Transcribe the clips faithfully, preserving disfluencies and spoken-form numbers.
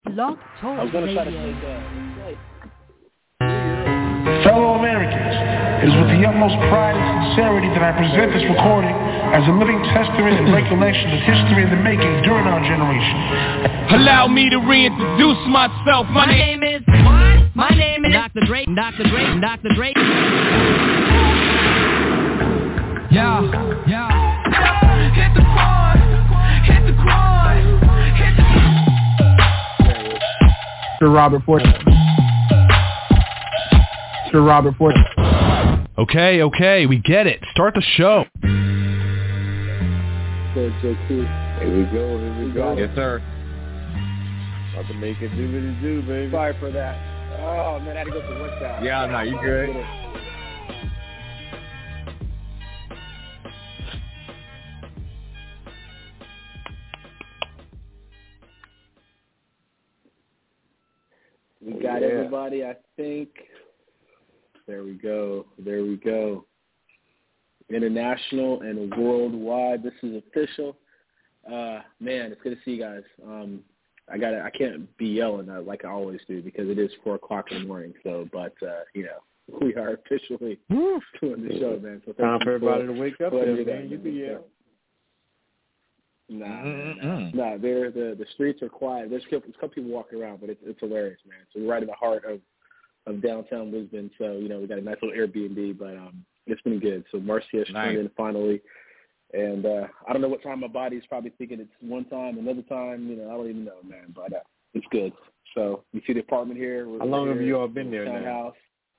Blog Talk I was going to try to Radio. take that. Fellow Americans, it is with the utmost pride and sincerity that I present this recording as a living testament and recollection of history in the making during our generation. Allow me to reintroduce myself. My, My name is what? My name is Doctor Dre. Doctor Dre. Doctor Dre. Yeah, yeah. Hit the quad. Hit the quad. Hit the Sir Robert Ford. Sir Robert Ford. Okay, okay, we get it. Start the show. Here we go, here we go. Yes, sir. About to make it do what it do, baby. Sorry for that. Oh, man, I had to go to work now. Yeah, no, you good. We got yeah. everybody, I think. There we go. There we go. International and worldwide. This is official. Uh, man, it's good to see you guys. Um, I got I can't be yelling uh, like I always do because it is four o'clock in the morning. So, but uh, you know, we are officially doing the show, man. So time for everybody to wake up there, man. That, You can yell. Nah, nah, nah. They're, the the streets are quiet. There's a couple, couple people walking around, but it's it's hilarious, man. So we're right in the heart of, of downtown Lisbon. So you know we got a nice little Airbnb, but um, it's been good. So Marcia has nice. turned in finally, and uh, I don't know what time my body's probably thinking it's one time, another time. You know, I don't even know, man. But uh, it's good. So you see the apartment here. How long have you all been there now? House.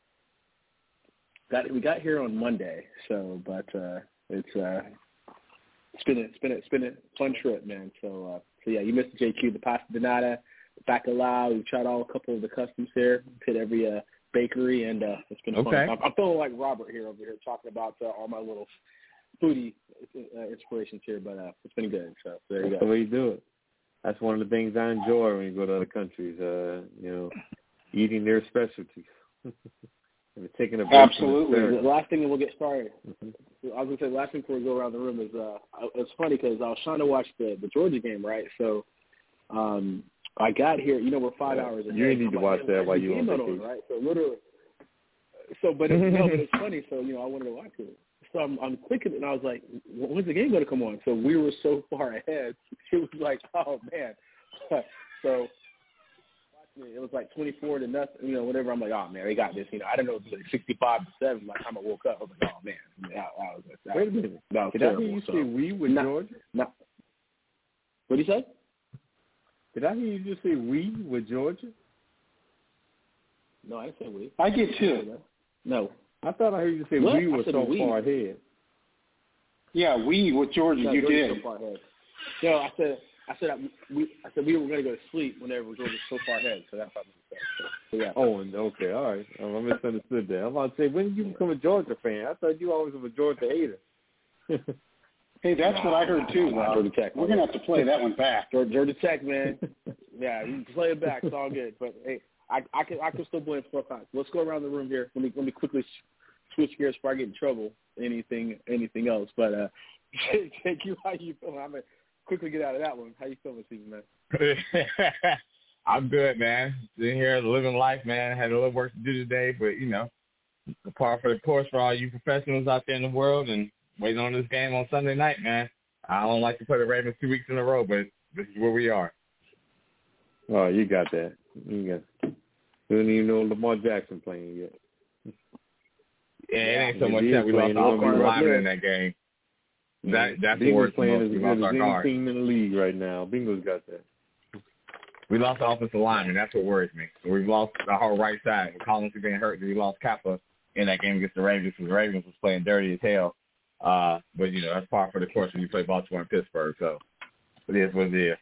Got we got here on Monday. So, but uh, it's. Uh, It's been a, it's been a, it's been a fun trip, man. So, uh, so yeah, you missed the J Q, the pasta donata, the bacalao. We've tried all a couple of the customs here. Hit every uh, bakery, and uh, it's been okay. fun. I'm, I'm feeling like Robert here over here talking about uh, all my little foodie uh, inspirations here, but uh, it's been good. So there you That's go. the way you do it. That's one of the things I enjoy when you go to other countries. Uh, you know, eating their specialties. And taking a break. Absolutely. The last thing, and we'll get started. Mm-hmm. I was going to say, the last thing before we go around the room is, uh, it's funny because I was trying to watch the, the Georgia game, right? So um, I got here, you know, we're five yeah. hours ahead. You need to like, watch hey, that while you're on on, vacation. right? So literally, so, but, it, no, but it's funny. So, you know, I wanted to watch it. So I'm, I'm clicking and I was like, when's the game going to come on? So we were so far ahead. It was like, oh, man. So it was like twenty-four to nothing, you know, whatever. I'm like, oh, man, they got this. You know, I don't know if it was like sixty-five to seven. By the time I woke up, I was like, oh, man. That, that was, that Wait a was, minute. that was Did terrible. I hear you so, say we with not, Georgia? Not, what did you say? Did I hear you just say we with Georgia? No, I didn't say we. I did too. No. I thought I heard you say what? we were so we. far ahead. Yeah, we with Georgia, no, you Georgia's did. So far ahead. No, I said I said I, we I said we were going to go to sleep whenever Georgia's so far ahead. So that's what I said. So, so yeah. Oh, and okay, all right. I misunderstood that. I'm about to say, when did you become a Georgia fan? I thought you always were a Georgia hater. Hey, that's nah, what I heard too, Rob. Georgia Tech. We're going to have to play that one back. Georgia, Georgia Tech, man. Yeah, you can play it back. It's all good. But hey, I, I can I can still blame four times. Let's go around the room here. Let me let me quickly switch gears before I get in trouble. Anything anything else? But uh, Jake, you how you feeling? I'm gonna quickly get out of that one. How you feeling, Stephen, man? I'm good, man. Sitting here living life, man. Had a little work to do today, but you know, the par for the course for all you professionals out there in the world, and waiting on this game on Sunday night, man. I don't like to play the Ravens two weeks in a row, but this is where we are. Oh, you got that. You got. You don't even know Lamar Jackson playing yet. Yeah, it ain't so much that we lost all our linemen in that game. That that's the worst. Playing as we good lost as our any guard. team in the league right now. Bengals got that. We lost the offensive lineman. That's what worries me. We've lost the whole right side. Collins is being hurt. We lost Kappa in that game against the Ravens because the Ravens was playing dirty as hell. Uh, but, you know, that's par for the course when you play Baltimore and Pittsburgh. So it is what it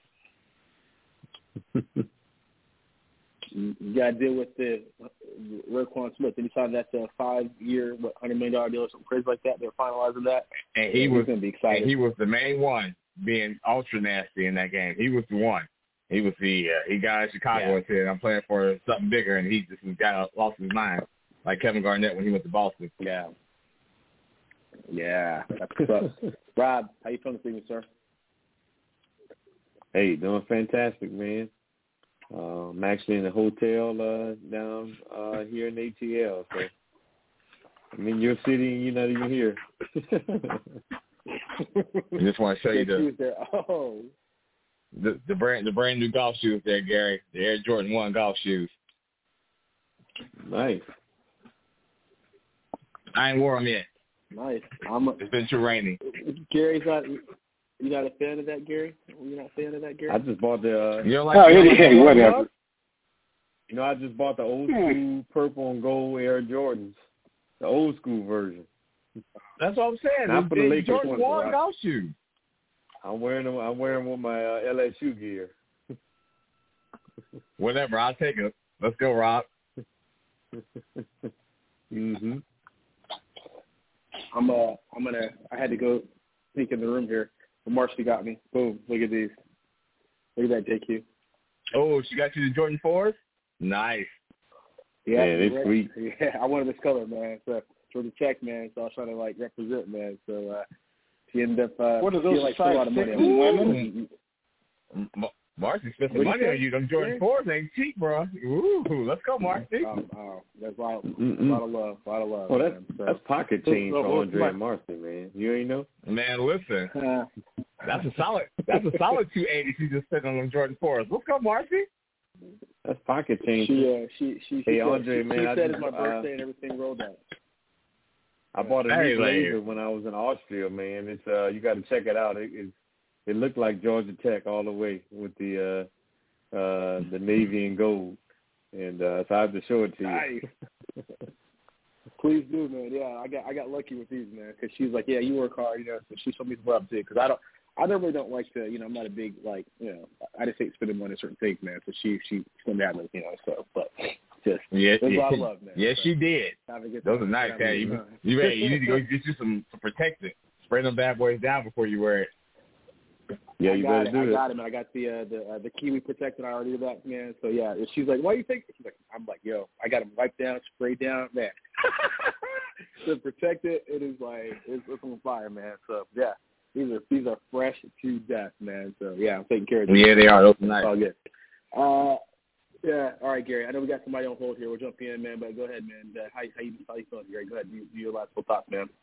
is. You got to deal with the uh, Roquan Smith. Anytime that's a five-year, what, one hundred million dollars deal or something crazy like that, they're finalizing that. And he yeah, was going to be excited. And he was the main one being ultra nasty in that game. He was the one. He was the uh, he got out of Chicago yeah. and said, "I'm playing for something bigger," and he just got lost his mind, like Kevin Garnett when he went to Boston. Yeah, yeah, that's what's up. Rob, how you feeling this evening, sir? Hey, doing fantastic, man. Uh, I'm actually in a hotel uh, down uh, here in A T L. So I'm in your city and you're not even here. I just want to show you the oh. the the brand the brand new golf shoes there, Gary. The Air Jordan One golf shoes. Nice. I ain't wore them yet. Nice. I'm a, it's been too rainy. Gary's not. You not a fan of that, Gary? You're not a fan of that, Gary? I just bought the. Uh, you don't like oh, the hey, whatever. You know, I just bought the old school purple and gold Air Jordans, the old school version. That's what I'm saying. Not for the Lakers Jordan ones, One right? golf shoes. I'm wearing them. I'm wearing them with my uh, L S U gear. Whatever. I'll take it. Let's go, Rob. mhm. I'm uh. I'm gonna. I had to go sneak in the room here. But Marcy got me. Boom. Look at these. Look at that, J Q. Oh, she got you the Jordan fours? Nice. Yeah, yeah it's right. sweet. Yeah, I wanted this color, man. So for the check, man. So I was trying to like represent, man. So uh, she ended up. Uh, What are those like, size a lot of money six on women? M- Marcy spent some What money you on you. Them Jordan yeah. fours ain't cheap, bro. Ooh, let's go, Marcy. Oh, oh, that's a lot, a lot of love, a lot of love. Oh, that's man. So, that's pocket change so, for so, Andre my, and Marcy, man. You ain't know? Man, listen. Uh, That's a solid. That's a solid two eighty. She just spent on them Jordan fours. Let's go, Marcy. That's pocket change. she, uh, she, she, she, hey, said, Andre, she, man, she I said just, it's my birthday uh, and everything rolled out. I bought a Hey, new lady. blazer when I was in Austria, man. It's uh, you got to check it out. It, it it looked like Georgia Tech all the way with the uh, uh, the navy and gold, and uh, so I have to show it to you. Nice. Please do, man. Yeah, I got I got lucky with these, man, because she's like, yeah, you work hard, you know. So she showed me the love too, because I don't. I normally don't like to, you know, I'm not a big, like, you know, I just hate spending money on certain things, man. So she, she, slimmed down, you know, so, but just, Yeah, there's yeah, a lot of love, man. Yes, so, she did. Those are nice. Hey, you, you, ready, you need to go get you some, some protectant. Spray them bad boys down before you wear it. Yeah, you I got better it. do I it. got it, man. I got the uh, the uh, the Kiwi protectant. I already did that, man. So yeah, she's like, "Why you think?" She's like, "I'm like, yo, I got them wiped down, sprayed down, man. To protect it, it is like it's, it's on fire, man. So yeah, these are these are fresh to death, man. So yeah, I'm taking care of them. Yeah, they are. Those are nice. All good. Uh, yeah. All right, Gary. I know we got somebody on hold here. We'll jump in, man. But go ahead, man. Uh, how how you how you feeling, Gary? Go ahead. Do, do your last full thoughts, man.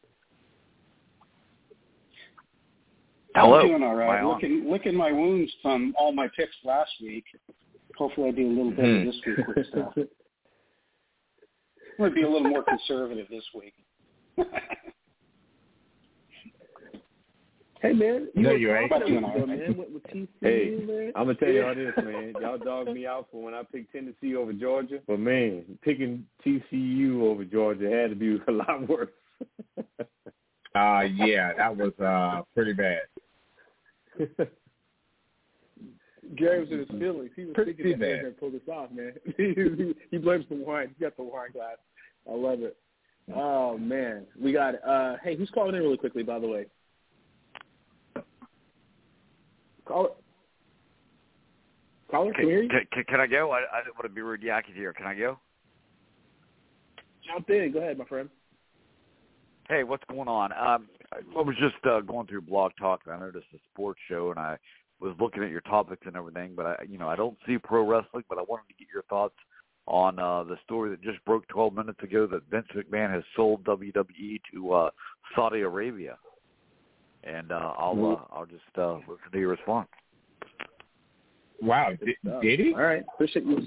Hello. I'm doing all right. Licking, licking my wounds from all my picks last week. Hopefully I do a little better mm. this week with stuff. I'm going to be a little more conservative this week. Hey, man. You no, you're right. Doing all right. Man. With, with T C U, hey, man. I'm going to tell you all this, man. Y'all dogged me out for when I picked Tennessee over Georgia. But, man, picking T C U over Georgia had to be a lot worse. uh, yeah, that was uh, pretty bad. Gary was in his feelings. He was Pretty thinking bad. that to pull this off, man. he, he blames the wine. He got the wine glass. I love it. Oh, man. We got it. Uh, hey, who's calling in really quickly, by the way? Caller? Caller, can, can we hear you? Can, can I go? I, I don't want to be rude. Yeah, I can hear. Can I go? Jump in. Go ahead, my friend. Hey, what's going on? Um, I was just uh, going through Blog Talk, and I noticed a sports show, and I was looking at your topics and everything, but I, you know, I don't see pro wrestling, but I wanted to get your thoughts on uh, the story that just broke twelve minutes ago that Vince McMahon has sold W W E to uh, Saudi Arabia, and uh, I'll mm-hmm. uh, I'll just uh, listen to your response. Wow, did, did he? All right, appreciate you.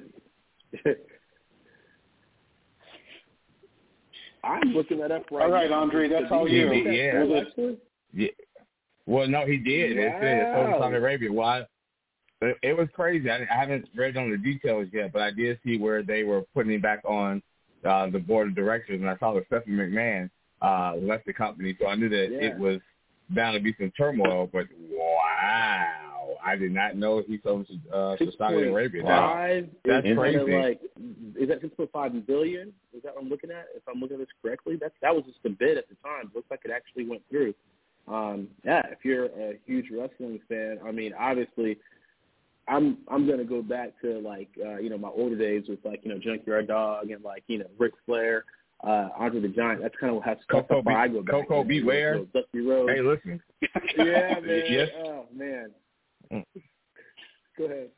I'm looking that up right now. All right, now. Andre, that's all you. Yeah. yeah. yeah. Well, no, he did. Wow. It said sold to Saudi Arabia. Why? It, it was crazy. I, I haven't read on the details yet, but I did see where they were putting him back on uh, the board of directors, and I saw that Stephanie McMahon uh, left the company, so I knew that yeah. it was bound to be some turmoil. But wow, I did not know he sold to, uh, to Saudi Arabia. That, that's is crazy. Like, is that six point five billion? Is that what I'm looking at? If I'm looking at this correctly, that's that was just a bid at the time. It looks like it actually went through. Um, yeah, if you're a huge wrestling fan, I mean, obviously, I'm I'm gonna go back to like uh, you know my older days with like you know Junkyard Dog and like you know Ric Flair, uh, Andre the Giant. That's kind of how Coco I go back. Coco Beware. You know, Dusty Rhodes. Hey, listen. Yeah, man. Yes. Oh man. Mm. Go ahead.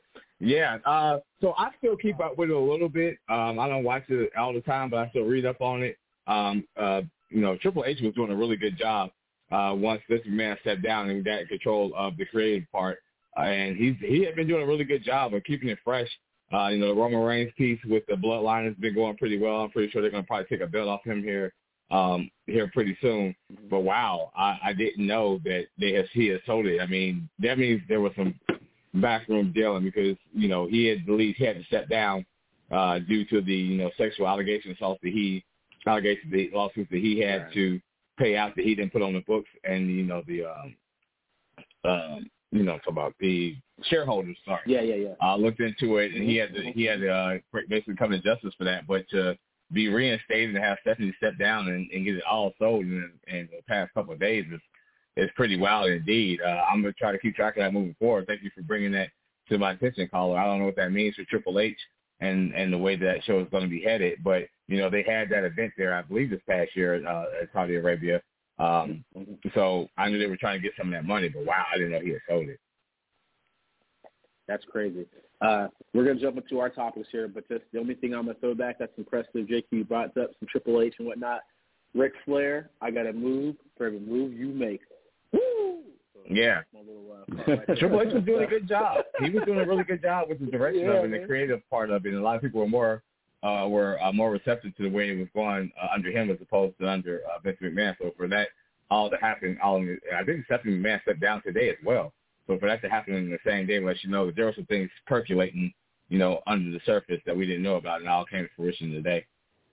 Yeah, uh, so I still keep up with it a little bit. Um, I don't watch it all the time, but I still read up on it. Um, uh, you know, Triple H was doing a really good job uh, once this man stepped down and got control of the creative part. Uh, and he's he had been doing a really good job of keeping it fresh. Uh, you know, the Roman Reigns piece with the Bloodline has been going pretty well. I'm pretty sure they're going to probably take a belt off him here um, here pretty soon. But, wow, I, I didn't know that they has, he has sold it. I mean, that means there was some backroom dealing because, you know, he had believed he had to step down uh, due to the, you know, sexual allegations that he, allegations, the lawsuits that he had right. to pay out that he didn't put on the books and, you know, the, um, um, you know, talk about the shareholders. Sorry. Yeah, yeah, yeah. I uh, looked into it, and he had to, he had to uh, basically come to justice for that. But to be reinstated and have Stephanie step down and, and get it all sold in, in the past couple of days is is pretty wild indeed. Uh, I'm gonna try to keep track of that moving forward. Thank you for bringing that to my attention, caller. I don't know what that means for Triple H and and the way that show is going to be headed, but you know they had that event there, I believe, this past year uh, at Saudi Arabia. Um, so I knew they were trying to get some of that money, but wow, I didn't know he had sold it. That's crazy. Uh, we're going to jump into our topics here, but just the only thing I'm going to throw back that's impressive, J Q brought up some Triple H and whatnot. Ric Flair, I got to move for every move you make. Woo! So yeah. Little, uh, right Triple H was doing a good job. He was doing a really good job with the direction yeah, of it and the creative part of it, and a lot of people were more Uh, were uh, more receptive to the way it was going uh, under him as opposed to under uh, Vince McMahon. So for that all to happen, all in, I think Stephanie McMahon stepped down today as well. So for that to happen in the same day lets you know that there were some things percolating, you know, under the surface that we didn't know about, and all came to fruition today.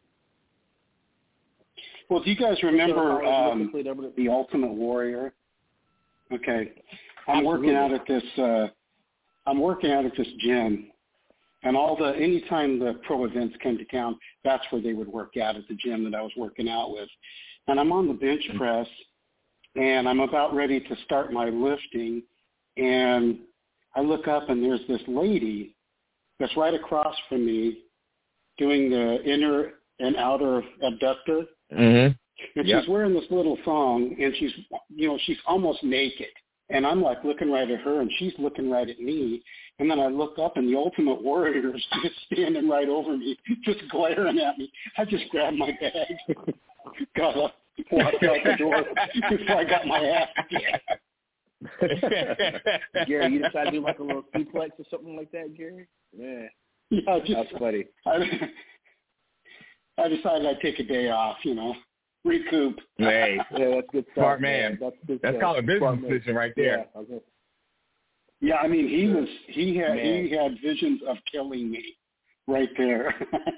Well, do you guys remember um, The Ultimate Warrior? Okay, I'm Absolutely. working out at this. Uh, I'm working out at this gym. And all the anytime the pro events came to town, that's where they would work out at the gym that I was working out with. And I'm on the bench press, and I'm about ready to start my lifting, and I look up, and there's this lady that's right across from me doing the inner and outer abductor. Mm-hmm. And yep. she's wearing this little thong, and she's, you know, she's almost naked. And I'm like looking right at her, and she's looking right at me. And then I look up, and the Ultimate Warrior is just standing right over me, just glaring at me. I just grabbed my bag, got up, walked out the door before I got my ass kicked. Gary, you decided to do like a little suplex or something like that, Gary? Yeah. Yeah, just, that's funny. I, I decided I'd take a day off, you know. Recoup. Hey, yeah, that's good stuff. Smart man. That's good That's stuff. called a business Smart decision right there. Yeah, okay. yeah, I mean, he was he had man. he had visions of killing me right there.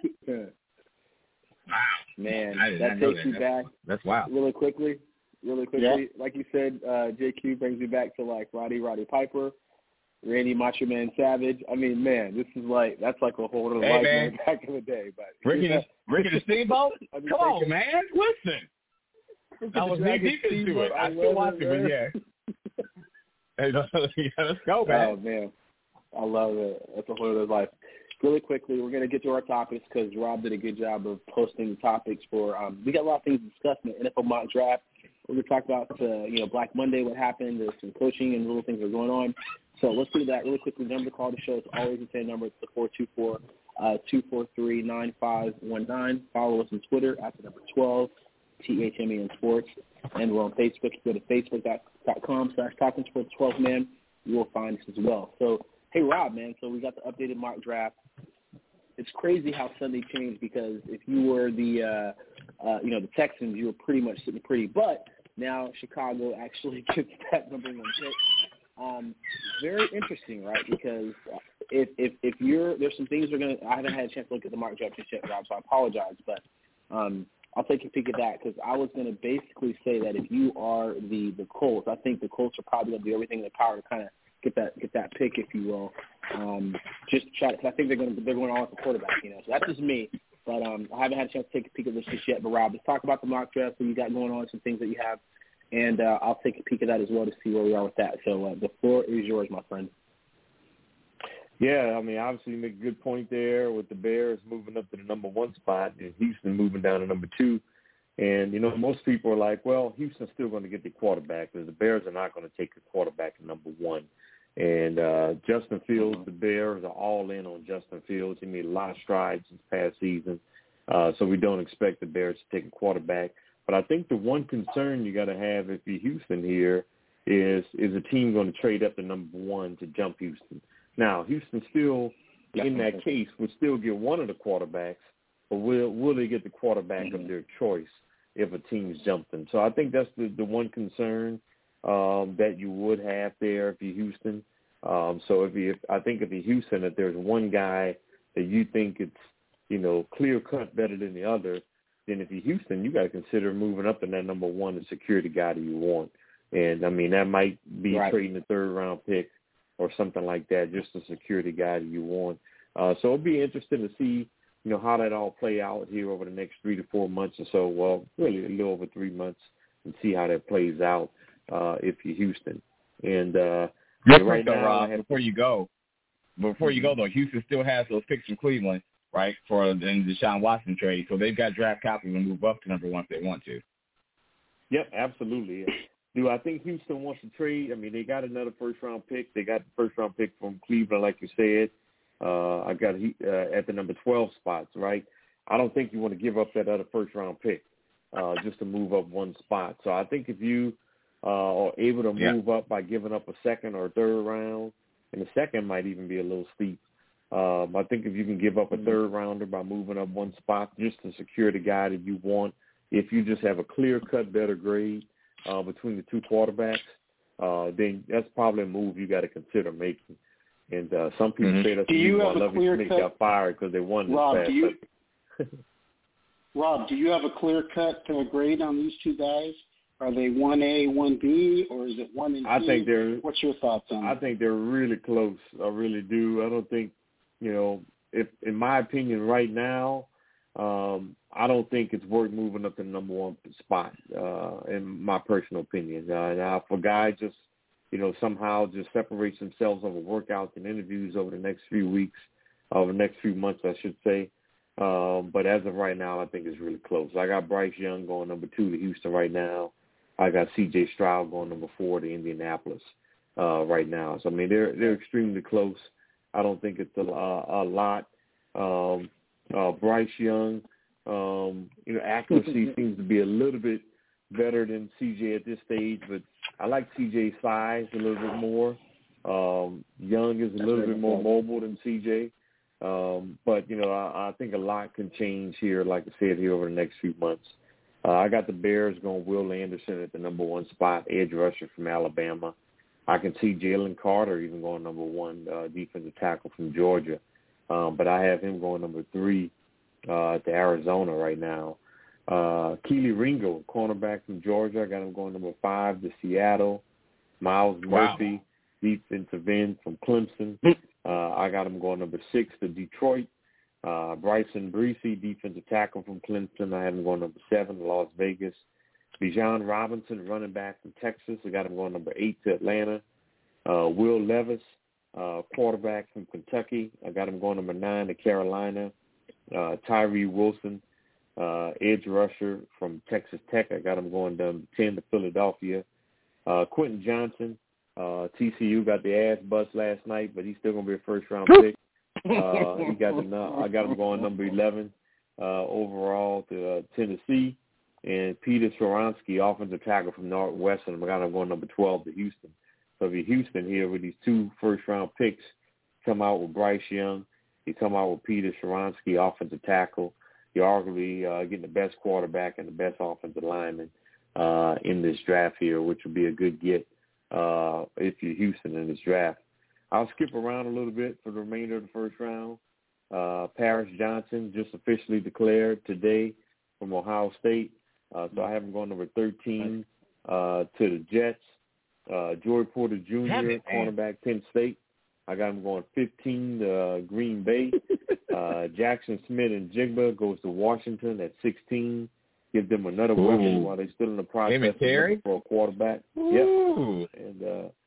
Wow, man, I did that not know takes that. you back. That's wild. Really quickly, really quickly. Yeah. Like you said, uh, J Q brings me back to like Roddy Roddy Piper, Randy Macho Man Savage. I mean, man, this is like that's like a whole other hey, life man. back in the day. But Ricky, yeah. the, Ricky the Steamboat. Come thinking, on, man, listen. I was knee deep into it. I still watch it, but yeah. Hey, yeah, let's go, man. Oh man, I love it. That's a whole other life. Really quickly, we're going to get to our topics because Rob did a good job of posting topics for. Um, we got a lot of things to discuss in the N F L mock draft. We're going to talk about uh, you know Black Monday, what happened, there's some coaching and little things that are going on. So let's do that really quickly. The number to call the show is always the same number. It's the four two four, two four three, nine five one nine. Follow us on Twitter at the number twelve, T H M E N Sports. And we're on Facebook. Go to facebook.com slash Talking Sports twelve man. You will find us as well. So, hey, Rob, man, so we got the updated mock draft. It's crazy how Sunday changed because if you were the, uh, uh, you know, the Texans, you were pretty much sitting pretty. But now Chicago actually gets that number one pick. Um, very interesting, right? Because if if if you're there's some things we're gonna. I haven't had a chance to look at the mock draft just yet, Rob, so I apologize. But um, I'll take a peek at that because I was going to basically say that if you are the the Colts, I think the Colts are probably going to do everything in their power to kind of get that get that pick, if you will. Um, just to try. Cause I think they're going to they're going all with the quarterback, you know. So that's just me. But um, I haven't had a chance to take a peek at this just yet. But Rob, let's talk about the mock draft. What you got going on, some things that you have, and uh, I'll take a peek at that as well to see where we are with that. So uh, the floor is yours, my friend. Yeah, I mean, obviously you make a good point there with the Bears moving up to the number one spot and Houston moving down to number two. And, you know, most people are like, well, Houston's still going to get the quarterback because the Bears are not going to take the quarterback at number one. And uh, Justin Fields, the Bears are all in on Justin Fields. He made a lot of strides this past season, uh, so we don't expect the Bears to take a quarterback. But I think the one concern you got to have if you're Houston here is is a team going to trade up to number one to jump Houston. Now, Houston still, in that case, would still get one of the quarterbacks, but will will they get the quarterback mm-hmm. of their choice if a team's jumped them? So I think that's the, the one concern um, that you would have there if you're Houston. Um, so if you, I think if you're Houston, if there's one guy that you think it's, you know, clear-cut better than the other, then if you're Houston, you got to consider moving up to that number one, the security guy that you want. And, I mean, that might be right. trading a third-round pick or something like that, just a security guy that you want. Uh, so it'll be interesting to see, you know, how that all play out here over the next three to four months or so. Well, really a little over three months and see how that plays out uh, if you're Houston. And uh, Real right quick, now, though, Rob, have... before you go, before mm-hmm. you go, though, Houston still has those picks from Cleveland, right, for the Deshaun Watson trade. So they've got draft capital to move up to number one if they want to. Yep, absolutely. Do I think Houston wants to trade? I mean, they got another first-round pick. They got the first-round pick from Cleveland, like you said. Uh, I got uh, at the number twelve spots, right? I don't think you want to give up that other first-round pick uh, just to move up one spot. So I think if you uh, are able to move yeah. up by giving up a second or a third round, and the second might even be a little steep, um, I think if you can give up a third-rounder by moving up one spot just to secure the guy that you want, if you just have a clear-cut better grade uh, between the two quarterbacks, uh, then that's probably a move you got to consider making. And uh, some people mm-hmm. say that's the reason why Lovie Smith got fired because they won this Rob, past do you, Rob, do you have a clear-cut uh, grade on these two guys? Are they one A, one B, or is it one and two? I think they're. What's your thoughts on I that? think they're really close. I really do. I don't think, you know, if in my opinion right now, um, I don't think it's worth moving up to the number one spot, uh, in my personal opinion. Uh, now, if a guy just, you know, somehow just separates themselves over workouts and interviews over the next few weeks, over the next few months, I should say. Um, but as of right now, I think it's really close. I got Bryce Young going number two to Houston right now. I got C J Stroud going number four to Indianapolis uh, right now. So, I mean, they're they're extremely close. I don't think it's a, a lot. Um, uh, Bryce Young, um, you know, accuracy seems to be a little bit better than C J at this stage, but I like C J's size a little bit more. Um, Young is a little bit more mobile than C J. Um, but, you know, I, I think a lot can change here, like I said, here over the next few months. Uh, I got the Bears going Will Anderson at the number one spot, edge rusher from Alabama. I can see Jalen Carter even going number one, uh, defensive tackle from Georgia. Um, but I have him going number three uh, to Arizona right now. Uh, Keely Ringo, cornerback from Georgia. I got him going number five to Seattle. Miles Murphy, wow. defensive end from Clemson. Uh, I got him going number six to Detroit. Uh, Bryson Breesy, defensive tackle from Clemson. I have him going number seven to Las Vegas. Bijan Robinson, running back from Texas. I got him going number eight to Atlanta. Uh, Will Levis, uh, quarterback from Kentucky. I got him going number nine to Carolina. Uh, Tyree Wilson, uh, edge rusher from Texas Tech. I got him going number ten to Philadelphia. Uh, Quentin Johnson, uh, T C U got the ass bust last night, but he's still going to be a first-round pick. Uh, he got the, I got him going number eleven uh, overall to uh, Tennessee. And Peter Skoronsky, offensive tackle from Northwestern, I got him going number twelve to Houston. So if you're Houston here with these two first-round picks, come out with Bryce Young, you come out with Peter Skoronsky, offensive tackle, you're arguably uh, getting the best quarterback and the best offensive lineman uh, in this draft here, which would be a good get uh, if you're Houston in this draft. I'll skip around a little bit for the remainder of the first round. Uh, Paris Johnson just officially declared today from Ohio State. Uh, so I have him going number thirteen uh, to the Jets. Uh, Joey Porter Junior, cornerback, Penn State. I got him going fifteen to uh, Green Bay. uh, Jackson Smith and Jigba goes to Washington at sixteen. Give them another Ooh. weapon while they're still in the process for a quarterback. Ooh. Yep. And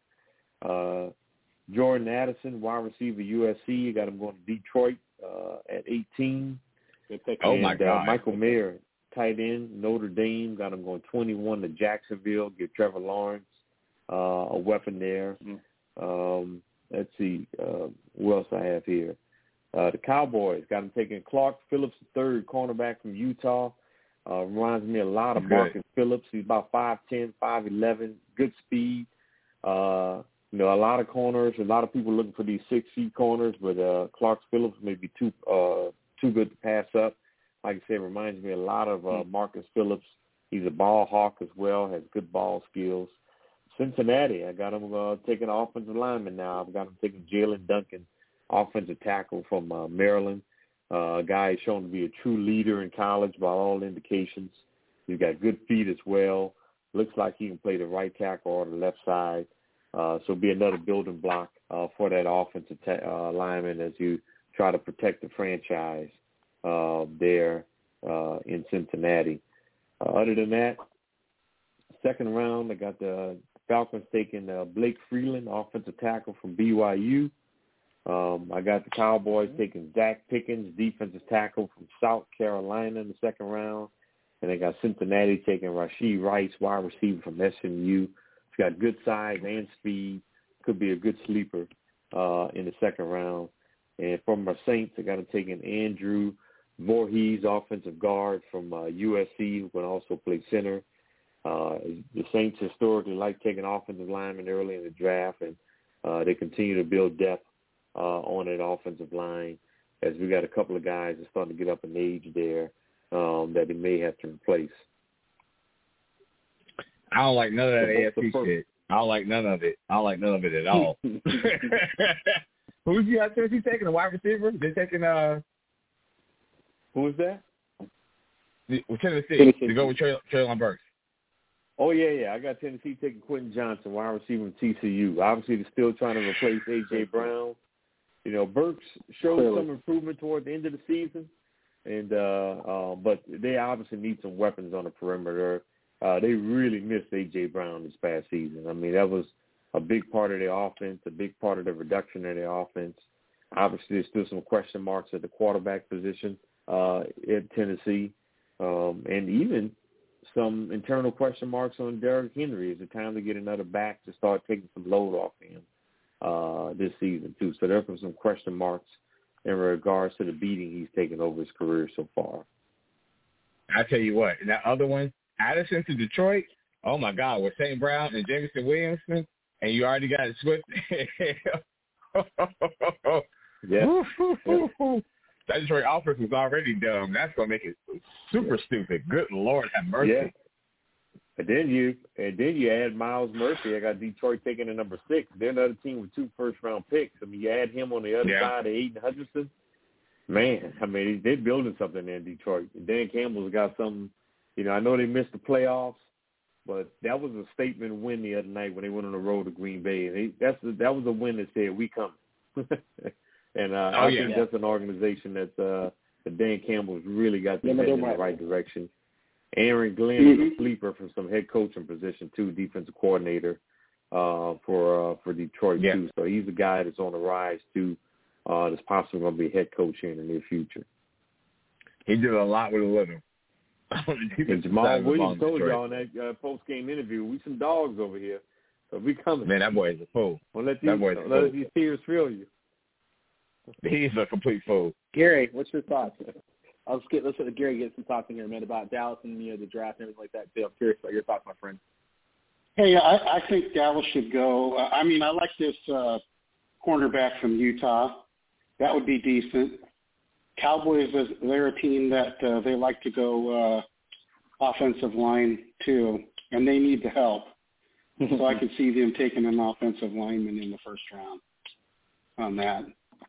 uh, uh, Jordan Addison, wide receiver, U S C. You got him going to Detroit uh, at eighteen. Oh, and, my God. Uh, Michael Mayer, tight end, Notre Dame. Got him going twenty-one to Jacksonville. Give Trevor Lawrence uh, a weapon there. Mm-hmm. Um, let's see uh, who else I have here. Uh, the Cowboys got him taking Clark Phillips, the third cornerback from Utah. Uh, reminds me a lot of Good. Marcus Phillips. He's about five ten, five eleven, good speed. Uh, you know, a lot of corners, a lot of people looking for these six-feet corners, but uh, Clark Phillips may be too uh, too good to pass up. Like I said, reminds me a lot of uh, Marcus Phillips. He's a ball hawk as well, has good ball skills. Cincinnati, I got him uh, taking offensive lineman now. I've got him taking Jalen Duncan, offensive tackle from uh, Maryland. Uh, a guy who's shown to be a true leader in college by all indications. He's got good feet as well. Looks like he can play the right tackle or the left side. Uh, so be another building block uh, for that offensive ta- uh, lineman as you try to protect the franchise uh, there uh, in Cincinnati. Uh, other than that, second round, I got the Falcons taking uh, Blake Freeland, offensive tackle from B Y U. Um, I got the Cowboys taking Zach Pickens, defensive tackle from South Carolina in the second round. And they got Cincinnati taking Rashee Rice, wide receiver from S M U. He's got good size and speed. Could be a good sleeper uh, in the second round. And from my Saints, I got him taking Andrew Voorhees, offensive guard from uh, U S C, who can also play center. Uh, the Saints historically like taking offensive linemen early in the draft, and uh, they continue to build depth uh, on that offensive line as we got a couple of guys that's starting to get up in age there um, that they may have to replace. I don't like none of that So A F C first, shit. I don't like none of it. I don't like none of it at all. Who's you got Tennessee taking? A wide receiver? They're taking uh. Who is that? The, with Tennessee, Tennessee. to go with Trey, Treylon Burks. Oh, yeah, yeah. I got Tennessee taking Quentin Johnson, wide receiver from T C U. Obviously, they're still trying to replace A J. Brown. You know, Burks showed Clearly. some improvement toward the end of the season, and uh, uh, but they obviously need some weapons on the perimeter. Uh, they really missed A J. Brown this past season. I mean, that was a big part of their offense, a big part of the reduction of their offense. Obviously, there's still some question marks at the quarterback position uh, at Tennessee, um, and even some internal question marks on Derrick Henry. Is it time to get another back to start taking some load off him uh, this season, too? So there are some question marks in regards to the beating he's taken over his career so far. I tell you what, that other one, Addison to Detroit, oh, my God, with Saint Brown and Jameson Williamson, and you already got it switched. Yeah. yeah. That Detroit offense was already dumb. That's going to make it super stupid. Good Lord, have mercy. Yeah. And then you and then you add Miles Murphy. I got Detroit taking the number six. They're another team with two first-round picks. I mean, you add him on the other yeah. side of Aiden Hutchinson. Man, I mean, they're building something there in Detroit. And Dan Campbell's got something. You know, I know they missed the playoffs, but that was a statement win the other night when they went on the road to Green Bay. And they, that's that was a win that said, we coming. And uh, oh, I yeah, think yeah. that's an organization that, uh, that Dan Campbell's really got them yeah, in the right direction. Aaron Glenn mm-hmm. is a sleeper from some head coaching position, too, defensive coordinator uh, for uh, for Detroit, yeah. too. So he's a guy that's on the rise, too, uh, that's possibly going to be a head coach here in the near future. He did a lot with a little. And Jamal Williams told y'all in that uh, post-game interview, we some dogs over here, so we coming. Man, that boy is a fool. Don't let these, that boy is don't a let fool. these tears fill you. He's a complete fool. Gary, what's your thoughts? I'll just get, let's let Gary get some thoughts in here a minute about Dallas and you know the draft and everything like that. Too. I'm curious about your thoughts, my friend. Hey, I, I think Dallas should go. I mean, I like this uh, cornerback from Utah. That would be decent. Cowboys, they're a team that uh, they like to go uh, offensive line too, and they need the help. So I could see them taking an offensive lineman in the first round on that.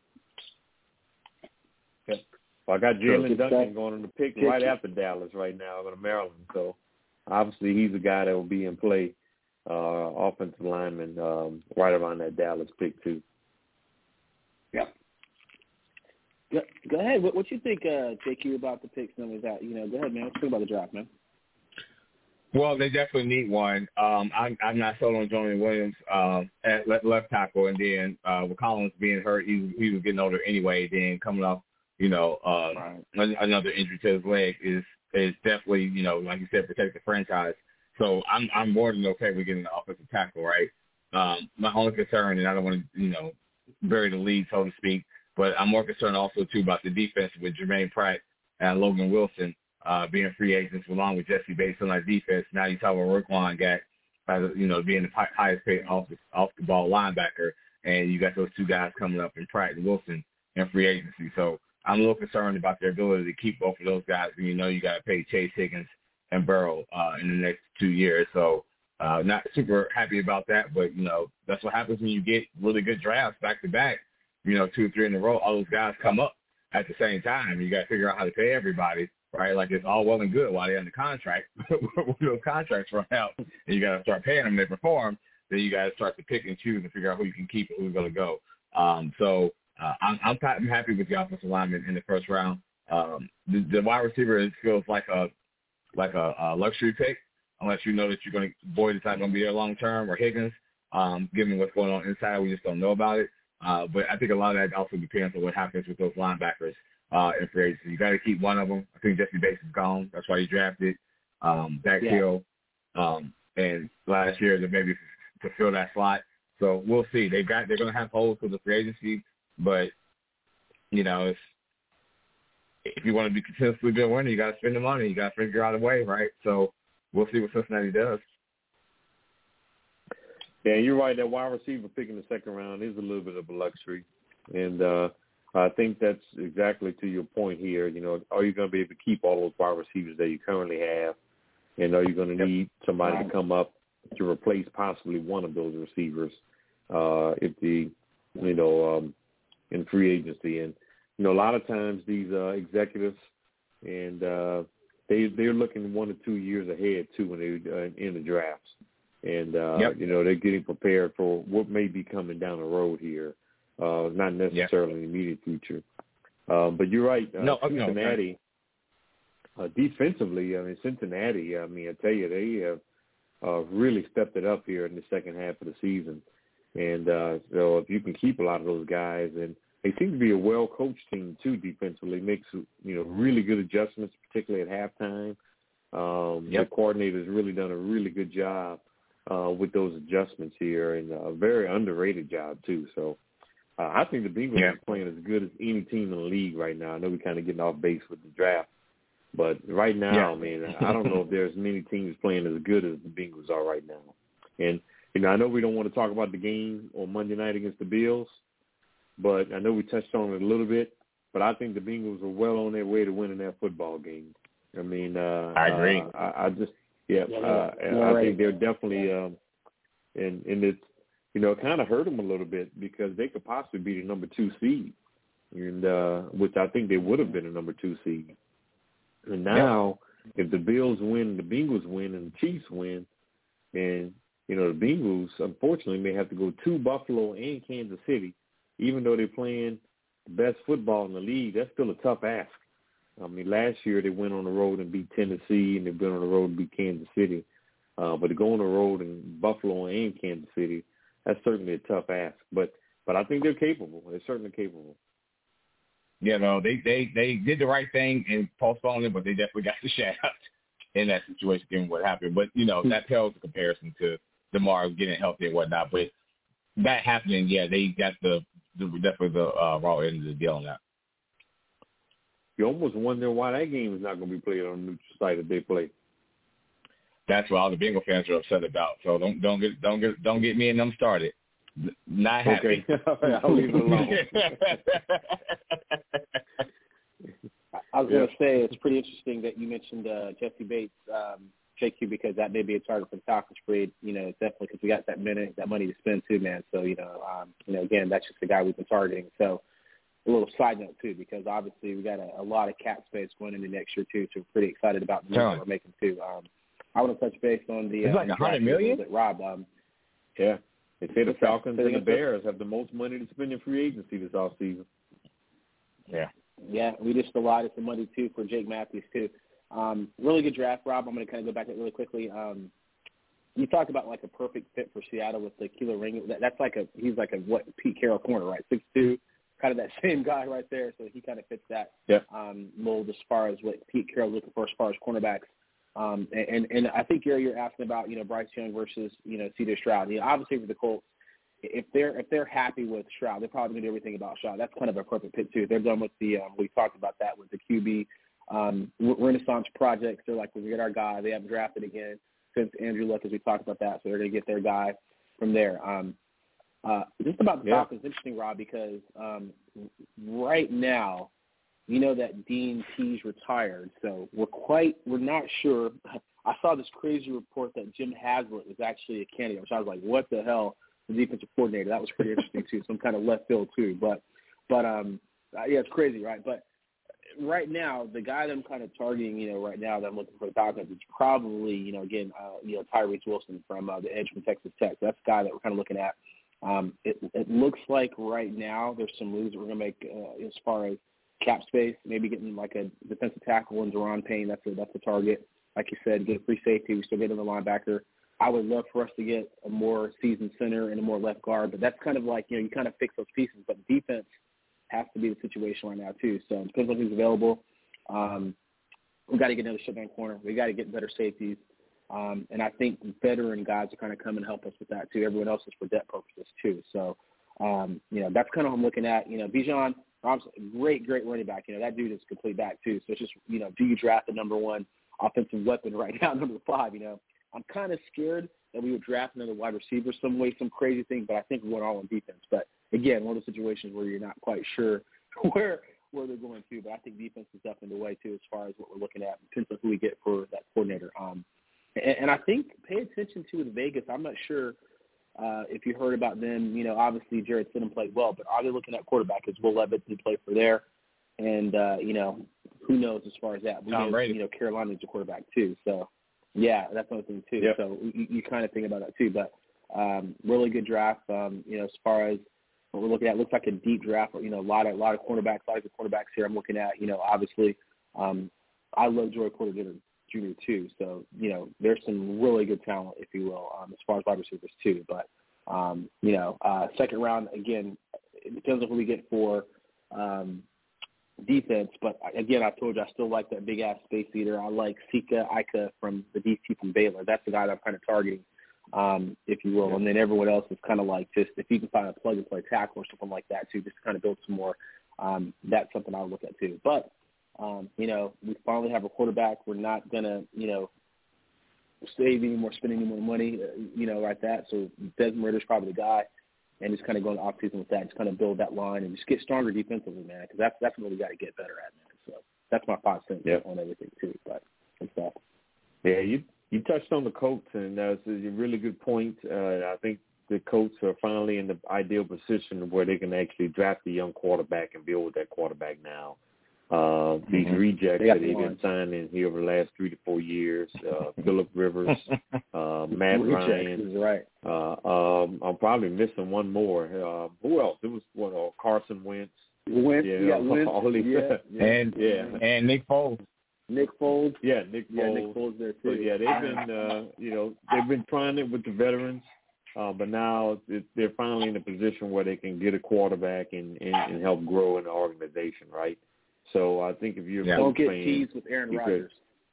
Well, I got Jalen Duncan going on the pick right after Dallas right now, going to Maryland. So obviously he's a guy that will be in play, uh, offensive lineman, um, right around that Dallas pick too. Yeah. Go, go ahead. What what you think, uh, J Q, about the picks and that? You know, go ahead, man. Let's talk about the draft, man. Well, they definitely need one. Um, I'm, I'm not sold on Johnny Williams um, at left, left tackle, and then uh, with Collins being hurt, he, he was getting older anyway. Then coming off, you know, uh, right. another injury to his leg is is definitely, you know, like you said, protect the franchise. So I'm I'm more than okay with getting an offensive tackle, right? Um, my only concern, and I don't want to, you know, bury the lead, so to speak, but I'm more concerned also, too, about the defense with Jermaine Pratt and Logan Wilson uh, being free agents along with Jesse Bates on that defense. Now you talk about Roquan Gat, uh, you know, being the highest paid off the, off the ball linebacker, and you got those two guys coming up in Pratt and Wilson in free agency. So I'm a little concerned about their ability to keep both of those guys. And you know you got to pay Chase Higgins and Burrow uh, in the next two years. So uh, not super happy about that, but, you know, that's what happens when you get really good drafts back-to-back, you know, two or three in a row. All those guys come up at the same time. You got to figure out how to pay everybody, right? Like it's all well and good while they're under contract. When those contracts run out and you got to start paying them, they perform, then you got to start to pick and choose and figure out who you can keep and who's going to go. Um, so uh, I'm, I'm, I'm happy with the offensive lineman in the first round. Um, the, the wide receiver is, feels like a like a, a luxury pick, unless you know that you're going to Boyd is not going to be there long term, or Higgins. Um, given what's going on inside, we just don't know about it. Uh, but I think a lot of that also depends on what happens with those linebackers uh, in free agency. You got to keep one of them. I think Jesse Bates is gone. That's why you drafted um, Dak yeah. Hill, um, and last year to maybe to fill that slot. So we'll see. They got they're going to have holes for the free agency, but you know, it's, if you want to be consistently good winner, you got to spend the money. You got to figure out a way, right? So we'll see what Cincinnati does. Yeah, you're right. That wide receiver pick in the second round is a little bit of a luxury, and uh, I think that's exactly to your point here. You know, are you going to be able to keep all those wide receivers that you currently have, and are you going to need somebody to come up to replace possibly one of those receivers uh, if the, you know, um, in free agency? And you know, a lot of times these uh, executives and uh, they they're looking one or two years ahead too when they uh, in the drafts. And, uh, yep. you know, they're getting prepared for what may be coming down the road here, uh, not necessarily yep. in the immediate future. Um, but you're right. Uh, no, Cincinnati, no, uh, defensively, I mean, Cincinnati, I mean, I tell you, they have uh, really stepped it up here in the second half of the season. And uh, so if you can keep a lot of those guys, and they seem to be a well-coached team, too, defensively, makes, you know, really good adjustments, particularly at halftime. Um, yep. The coordinator's really done a really good job Uh, with those adjustments here, and a very underrated job too. So uh, I think the Bengals yeah. are playing as good as any team in the league right now. I know we're kind of getting off base with the draft, but right now, yeah. man, I don't know if there's many teams playing as good as the Bengals are right now. And you know, I know we don't want to talk about the game on Monday night against the Bills, but I know we touched on it a little bit. But I think the Bengals are well on their way to winning that football game. I mean, uh, I agree. Uh, I, I just. Yeah, uh, and I think they're definitely, um, and and it's, you know, it kind of hurt them a little bit because they could possibly be the number two seed, and uh, which I think they would have been a number two seed. And now, yeah. if the Bills win, the Bengals win, and the Chiefs win, and you know the Bengals unfortunately may have to go to Buffalo and Kansas City, even though they're playing the best football in the league. That's still a tough ask. I mean, last year they went on the road and beat Tennessee, and they've been on the road and beat Kansas City. Uh, but to go on the road in Buffalo and Kansas City, that's certainly a tough ask. But but I think they're capable. They're certainly capable. Yeah, no, they, they, they did the right thing and postponed it, but they definitely got the shaft in that situation given what happened. But, you know, that tells a comparison to DeMar getting healthy and whatnot. But that happening, yeah, they got the, the definitely the uh, raw end of the deal on that. You almost wonder why that game is not going to be played on a neutral site if they play. That's what all the Bengal fans are upset about. So don't don't get don't get don't get me and them started. Not happy. Okay, I'll leave it alone. I was going to say it's pretty interesting that you mentioned uh, Jesse Bates, um, J Q, because that may be a target for the Falcons trade. You know, definitely because we got that minute, that money to spend too, man. So you know, um, you know, again, that's just the guy we've been targeting. So. A little side note, too, because obviously we got a, a lot of cap space going into next year, too, so we're pretty excited about the moves that we're making, too. Um, I want to touch base on the it's uh, like one hundred million dollars. Rob. Um, yeah. They say the Falcons and the Bears have the most money to spend in free agency this offseason. Yeah. Yeah, we just allotted some money, too, for Jake Matthews, too. Um, really good draft, Rob. I'm going to kind of go back to it really quickly. Um, you talked about, like, a perfect fit for Seattle with the Keeler Ring. That, that's like a – he's like a, what, Pete Carroll corner, right, six two. Kind of that same guy right there, so he kind of fits that yep. um, mold as far as what Pete Carroll's looking for as far as cornerbacks. Um, and, and I think, Gary, you're asking about, you know, Bryce Young versus, you know, C J Stroud. You know, obviously for the Colts, if they're if they're happy with Stroud, they're probably going to do everything about Stroud. That's kind of a perfect fit, too. They're done with the um, – we talked about that with the Q B um, Renaissance projects. They're like, we'll get our guy. They haven't drafted again since Andrew Luck, as we talked about that, so they're going to get their guy from there. Um, uh, just about the yeah. Falcons, interesting, Rob, because um, right now, you know that Dean Pease retired, so we're quite – we're not sure. I saw this crazy report that Jim Haslett was actually a candidate, which I was like, what the hell? The defensive coordinator. That was pretty interesting too. Some kind of left field too. But, but um, yeah, it's crazy, right? But right now, the guy that I'm kind of targeting, you know, right now that I'm looking for the Falcons is probably, you know, again, uh, you know, Tyrese Wilson from uh, the edge from Texas Tech. That's the guy that we're kind of looking at. Um, it, it looks like right now there's some moves that we're gonna make uh, as far as cap space. Maybe getting like a defensive tackle in Deron Payne. That's a that's a target. Like you said, get a free safety. We still get another linebacker. I would love for us to get a more seasoned center and a more left guard, but that's kind of like, you know, you kind of fix those pieces. But defense has to be the situation right now too. So it depends on who's available. Um, we got to get another shutdown corner. We got to get better safeties. Um, and I think veteran guys are kind of come and help us with that too. Everyone else is for depth purposes too. So, um, you know, that's kind of what I'm looking at. You know, Bijan, great, great running back. You know, that dude is complete back too. So it's just, you know, do you draft the number one offensive weapon right now, number five, you know? I'm kind of scared that we would draft another wide receiver some way, some crazy thing, but I think we're going all on defense. But, again, one of those situations where you're not quite sure where where they're going to. But I think defense is definitely the way, too, as far as what we're looking at. It depends on who we get for that coordinator. Um, and, and I think pay attention to with Vegas. I'm not sure uh, if you heard about them. You know, obviously Jared Stidham played well, but are they looking at quarterback? Because Will Levis did play for there. And, uh, you know, who knows as far as that. We know, you know, Carolina's a quarterback, too, so. Yeah, that's another thing too. Yep. So you, you kind of think about that too. But um, really good draft. Um, you know, as far as what we're looking at, it looks like a deep draft. You know, a lot of a lot of cornerbacks, a lot of good cornerbacks here. I'm looking at. You know, obviously, um, I love Joey Porter Junior too. So you know, there's some really good talent, if you will, um, as far as wide receivers too. But um, you know, uh, second round again, it depends on who we get for. Um, defense, but again, I told you I still like that big ass space eater. I like Sika Ika from the D C from Baylor. That's the guy that I'm kind of targeting, um, if you will. Yeah. And then everyone else is kind of like just if you can find a plug and play tackle or something like that too, just to kind of build some more. Um, that's something I'll look at too. But um, you know, we finally have a quarterback. We're not gonna, you know, save any more, spend any more money, uh, you know, like that. So Desmond Ritter's probably the guy. And just kind of go into off-season with that, just kind of build that line and just get stronger defensively, man, because that's, that's what we got to get better at, man. So that's my five cents yep. on everything, too. But good stuff. Yeah, you you touched on the Colts, and that's a really good point. Uh, I think the Colts are finally in the ideal position where they can actually draft a young quarterback and build with that quarterback now. Uh, these mm-hmm. rejects they that they've been signing here over the last three to four years, uh, Phillip Rivers, uh, Matt Ryan. Right. Uh, um, I'm probably missing one more. Uh, who else? It was what? Uh, Carson Wentz. Wentz. Yeah, yeah, Wentz. All these, yeah, yeah. And yeah, and Nick Foles. Nick Foles. Yeah, Nick Foles. Yeah, Nick Foles there too. So, yeah, they've been, uh, you know, they've been trying it with the veterans, uh, but now it, they're finally in a position where they can get a quarterback and, and, and help grow in the organization, right? So I think if you're yeah. don't get teased with Aaron Rodgers.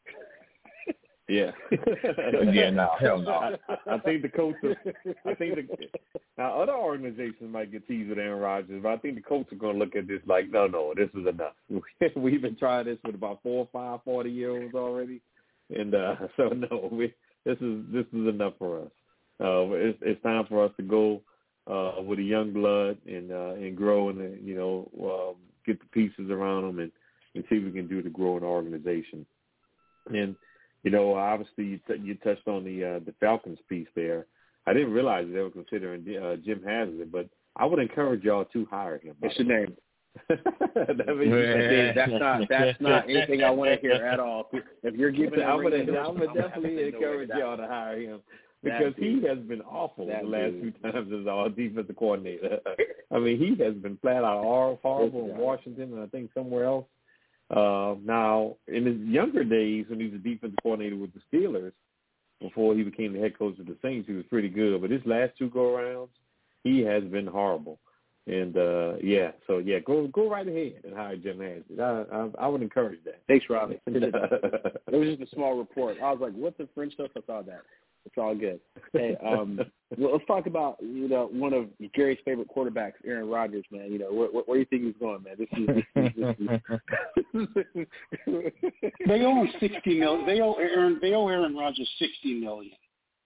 Yeah. yeah, no, hell no. I, I think the coach. I think the now other organizations might get teased with Aaron Rodgers, but I think the coach are going to look at this like, no, no, this is enough. We've been trying this with about four or five forty-year-olds already, and uh, so no, we, this is this is enough for us. Uh, it's, it's time for us to go uh, with a young blood and uh, and grow and uh, you know um, get the pieces around them and, and see what we can do to grow an organization. And you know, obviously you, t- you touched on the uh, the Falcons piece there. I didn't realize they were considering uh, Jim Haslett, but I would encourage y'all to hire him. What's your name? that means, that's not that's not anything I want to hear at all. If you're giving, I would I would definitely encourage y'all to hire him because he has been awful the last few times as our defensive coordinator. I mean, he has been flat out horrible in Washington and I think somewhere else. Uh, now, in his younger days, when he was a defensive coordinator with the Steelers, before he became the head coach of the Saints, he was pretty good. But his last two go-arounds, he has been horrible. And, uh, yeah, so, yeah, go go right ahead and hire Jim Haslett. I, I, I would encourage that. Thanks, Robbie. It was just a small report. I was like, "What the French stuff?" I saw that. It's all good. Hey, um, well, let's talk about you know one of Gary's favorite quarterbacks, Aaron Rodgers. Man, you know where, where do you think he's going, man? This is. This is, this is they owe him sixty million. They owe Aaron. They owe Aaron Rodgers sixty million.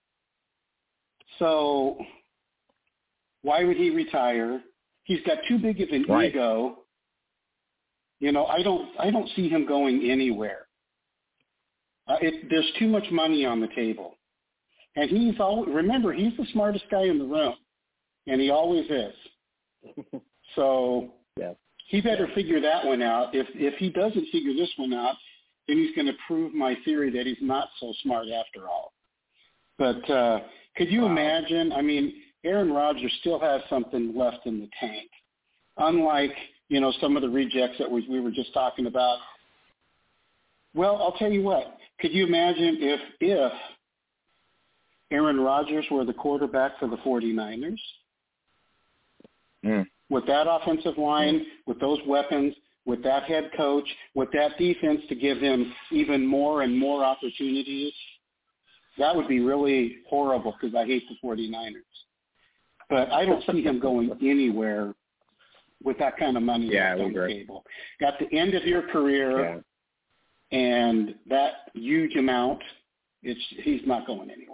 So why would he retire? He's got too big of an right. ego. You know, I don't. I don't see him going anywhere. Uh, it, there's too much money on the table. And he's always, remember, he's the smartest guy in the room, and he always is. So yeah. he better yeah. figure that one out. If if he doesn't figure this one out, then he's going to prove my theory that he's not so smart after all. But uh, could you wow. imagine? I mean, Aaron Rodgers still has something left in the tank, unlike you know some of the rejects that we, we were just talking about. Well, I'll tell you what. Could you imagine if if Aaron Rodgers were the quarterback for the 49ers? Mm. With that offensive line, with those weapons, with that head coach, with that defense to give him even more and more opportunities, that would be really horrible because I hate the 49ers. But I don't see him going anywhere with that kind of money yeah, on the agree. table. At the end of your career yeah. and that huge amount, it's he's not going anywhere.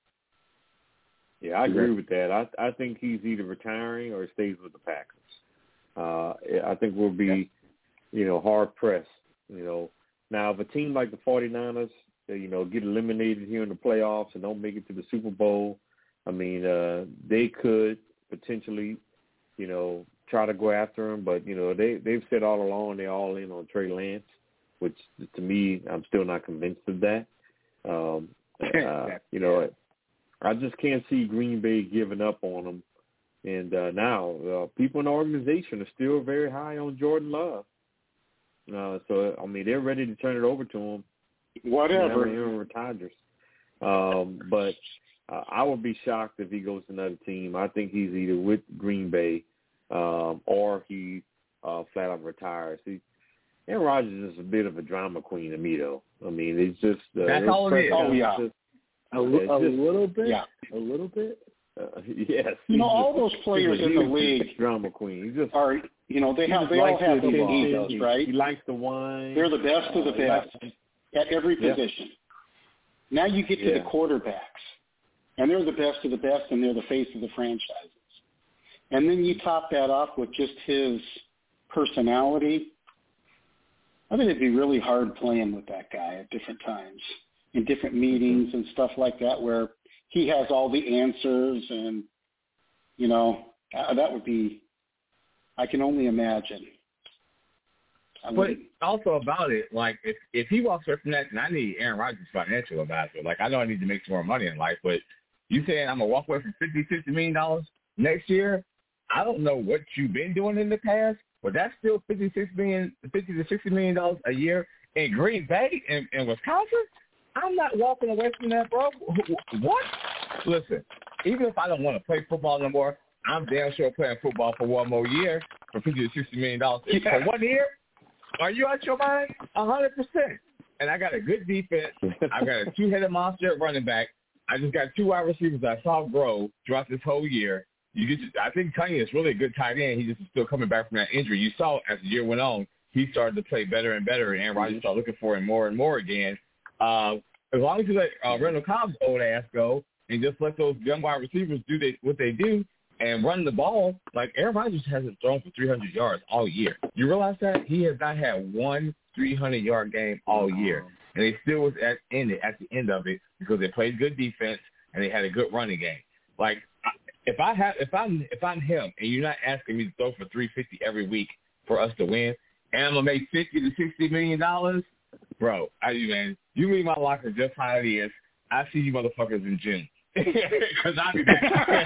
Yeah, I agree with that. I I think he's either retiring or stays with the Packers. Uh, I think we'll be, you know, hard pressed. You know, now if a team like the 49ers, you know, get eliminated here in the playoffs and don't make it to the Super Bowl, I mean, uh, they could potentially, you know, try to go after him. But you know, they they've said all along they're all in on Trey Lance, which to me, I'm still not convinced of that. Um, uh, you know. I just can't see Green Bay giving up on them. And uh, now uh, people in the organization are still very high on Jordan Love. Uh, so, I mean, they're ready to turn it over to him. Whatever. Aaron Rodgers. Um, but uh, I would be shocked if he goes to another team. I think he's either with Green Bay um, or he uh, flat out retires. He, Aaron Rodgers is a bit of a drama queen to me, though. I mean, it's just uh, that's all it is. Oh, yeah. Just, A, a just, little bit, yeah. a little bit. Uh, yes, you know, just, all those players in the league drama queen. He just are, you know, they have they all have these egos, right? He likes the wine. They're the best of the uh, best at every position. Yeah. Now you get to yeah. the quarterbacks, and they're the best of the best, and they're the face of the franchises. And then you top that off with just his personality. I think it'd be really hard playing with that guy at different times. In different meetings and stuff like that where he has all the answers and, you know, uh, that would be, I can only imagine. I but also about it, like, if if he walks away from that, and I need Aaron Rodgers' financial advisor. Like, I know I need to make some more money in life, but you saying I'm going to walk away from fifty, sixty million dollars next year? I don't know what you've been doing in the past, but that's still fifty-six million, fifty to sixty million dollars a year in Green Bay and in, in Wisconsin. I'm not walking away from that, bro. What? Listen, even if I don't want to play football no more, I'm damn sure playing football for one more year for fifty to sixty million dollars yeah. for one year. Are you out your mind? A hundred percent. And I got a good defense. I got a two-headed monster at running back. I just got two wide receivers I saw grow throughout this whole year. You get, to, I think Tanya is really a good tight end. He just is still coming back from that injury. You saw as the year went on, he started to play better and better, and Aaron Rodgers started looking for him more and more again. Uh, as long as you let uh, Randall Cobb's old ass go and just let those young wide receivers do they, what they do and run the ball, like Aaron Rodgers hasn't thrown for three hundred yards all year. You realize that? He has not had one three hundred-yard game all year. And they still was at, in it, at the end of it because they played good defense and they had a good running game. Like, if, I have, if, I'm, if I'm him and you're not asking me to throw for three hundred fifty every week for us to win, and I'm going to make fifty to sixty million dollars, bro, I man, you leave my locker just how it is. I see you motherfuckers in June. Because I'll be back.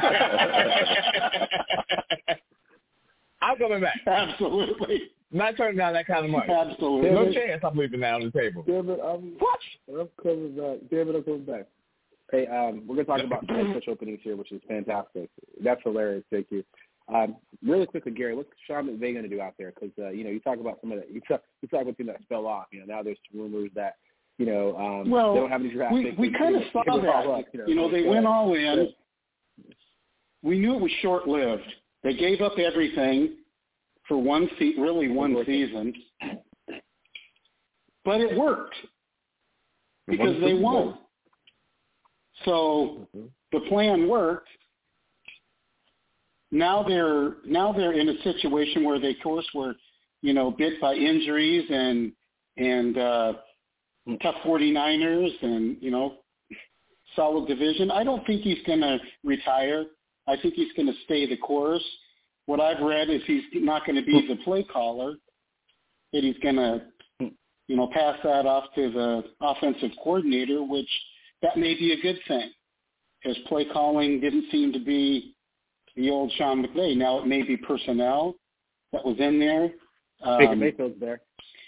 I'm coming back. Absolutely. I'm not turning down that kind of money. Absolutely. There's no chance I'm leaving that on the table. Damn it, I'm, what? I'm coming back. Damn it, I'm coming back. Hey, um, we're going to talk about head coach openings here, which is fantastic. That's hilarious. Thank you. Um, really quickly, Gary, what's Sean McVay going to do out there? Because uh, you know, you talk about some of that. You talk, you talk about things that fell off. You know, now there's rumors that you know um, well, they don't have any draft we, picks. we kind of saw that. Up, you know, you know they so, went all in. So, we knew it was short-lived. They gave up everything for one se- really one season, but it worked because they won. So mm-hmm. the plan worked. Now they're now they're in a situation where they, of course, were, you know, bit by injuries and and uh, tough forty-niners and, you know, solid division. I don't think he's going to retire. I think he's going to stay the course. What I've read is he's not going to be the play caller, that he's going to, you know, pass that off to the offensive coordinator, which that may be a good thing, because play calling didn't seem to be the old Sean McVay. Now it may be personnel that was in there. Um, Baker Mayfield's there.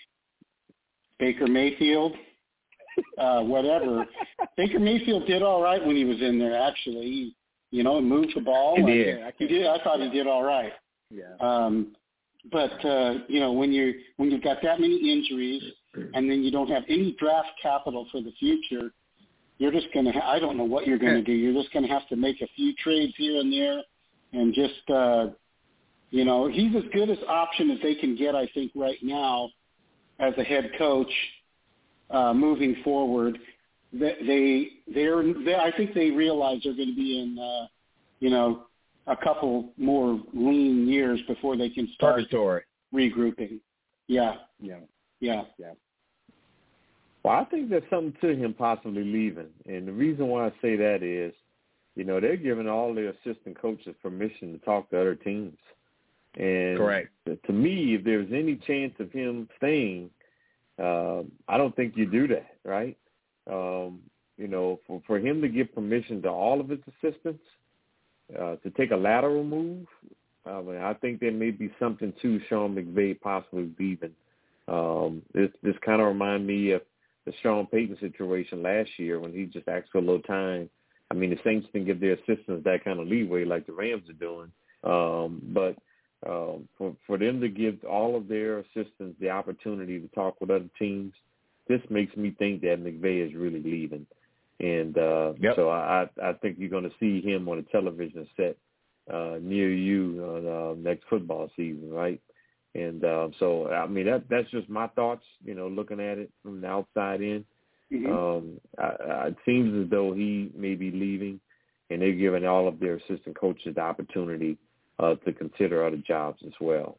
Baker Mayfield, uh, whatever. Baker Mayfield did all right when he was in there, actually. He, you know, moved the ball. He and did. He did. I thought he did all right. Yeah. Um, but, uh, you know, when, you, when you've got that many injuries and then you don't have any draft capital for the future, you're just going to ha- – I don't know what you're going to do. You're just going to have to make a few trades here and there. And just, uh, you know, he's as good as option as they can get, I think, right now as a head coach uh, moving forward. They, they're, they, I think they realize they're going to be in, uh, you know, a couple more lean years before they can start Purgatory. regrouping. Yeah, yeah, yeah, yeah. Well, I think there's something to him possibly leaving, and the reason why I say that is, you know, they're giving all their assistant coaches permission to talk to other teams. And correct. To me, if there's any chance of him staying, uh, I don't think you do that, right? Um, you know, for, for him to give permission to all of his assistants uh, to take a lateral move, I mean, I think there may be something to Sean McVay possibly leaving. Um, this this kind of reminds me of the Sean Payton situation last year when he just asked for a little time. I mean, the Saints didn't give their assistants that kind of leeway like the Rams are doing. Um, but um, for, for them to give all of their assistants the opportunity to talk with other teams, this makes me think that McVay is really leaving. And uh, yep. so I, I think you're going to see him on a television set uh, near you on uh, next football season, right? And uh, so, I mean, that that's just my thoughts, you know, looking at it from the outside in. Mm-hmm. Um, I, I, it seems as though he may be leaving, and they're giving all of their assistant coaches the opportunity uh, to consider other jobs as well.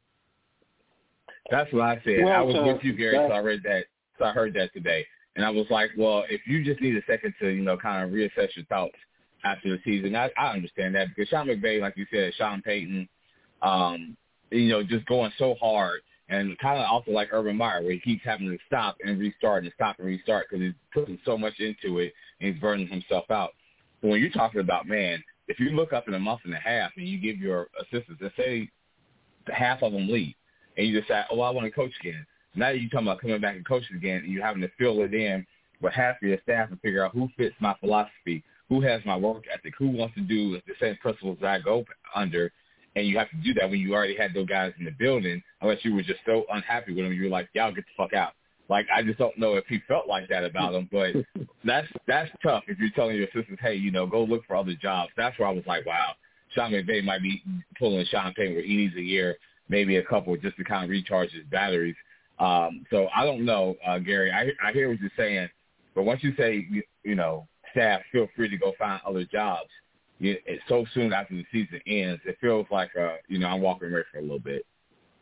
That's what I said. Well, I was so with you, Gary, so I read that. So I heard that today, and I was like, well, if you just need a second to, you know, kind of reassess your thoughts after the season, I, I understand that, because Sean McVay, like you said, Sean Payton, um, you know, just going so hard. And kind of also like Urban Meyer, where he keeps having to stop and restart and stop and restart because he's putting so much into it and he's burning himself out. But when you're talking about, man, if you look up in a month and a half and you give your assistants, let's say half of them leave, and you just say, oh, I want to coach again. Now you're talking about coming back and coaching again, and you're having to fill it in with half of your staff and figure out who fits my philosophy, who has my work ethic, who wants to do the same principles that I go under. And you have to do that when you already had those guys in the building, unless you were just so unhappy with them. You were like, y'all get the fuck out. Like, I just don't know if he felt like that about them. But that's that's tough if you're telling your assistants, hey, you know, go look for other jobs. That's where I was like, wow, Sean McVay might be pulling Sean Payton where he needs a year, maybe a couple, just to kind of recharge his batteries. Um, so I don't know, uh, Gary. I, I hear what you're saying. But once you say, you, you know, staff, feel free to go find other jobs, You, it's so soon after the season ends, it feels like, uh, you know, I'm walking away for a little bit.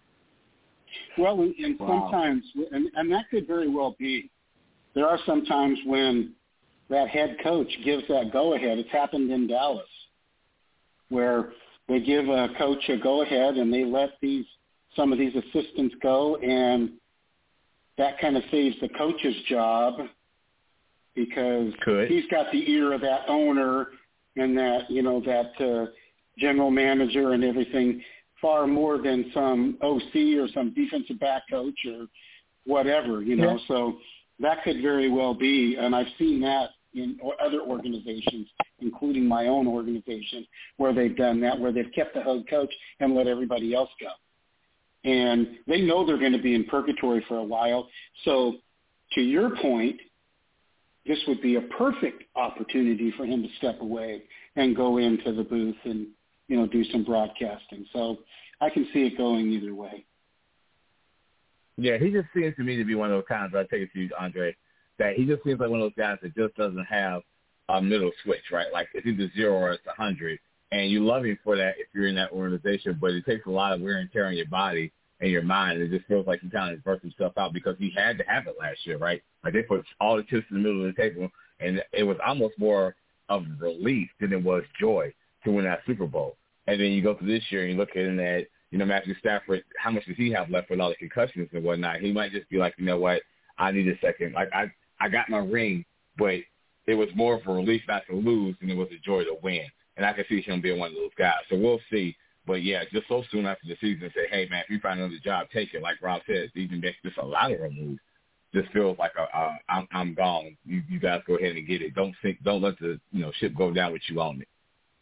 Well, and, and wow. sometimes, and, and that could very well be, there are some times when that head coach gives that go-ahead. It's happened in Dallas, where they give a coach a go-ahead and they let these some of these assistants go, and that kind of saves the coach's job because Could. he's got the ear of that owner and that, you know, that uh, general manager and everything far more than some O C or some defensive back coach or whatever, you know. Yeah. So that could very well be, and I've seen that in or other organizations, including my own organization, where they've done that, where they've kept the head coach and let everybody else go. And they know they're going to be in purgatory for a while. So to your point, this would be a perfect opportunity for him to step away and go into the booth and, you know, do some broadcasting. So I can see it going either way. Yeah, he just seems to me to be one of those kinds, I take it to you, Andre, that he just seems like one of those guys that just doesn't have a middle switch, right? Like it's either zero or it's a hundred. And you love him for that if you're in that organization, but it takes a lot of wear and tear on your body and your mind. It just feels like he kind of burst himself out because he had to have it last year, right? Like they put all the chips in the middle of the table, and it was almost more of relief than it was joy to win that Super Bowl. And then you go through this year and you look at it at, you know, Matthew Stafford, how much does he have left with all the concussions and whatnot? He might just be like, you know what, I need a second. Like I, I got my ring, but it was more of a relief not to lose than it was a joy to win. And I can see him being one of those guys. So we'll see. But, yeah, just so soon after the season, say, hey, man, if you find another job, take it. Like Rob said, even makes just a lot of moves. Just feels like a, a, I'm, I'm gone. You, you guys go ahead and get it. Don't think, don't let the you know ship go down with you on it.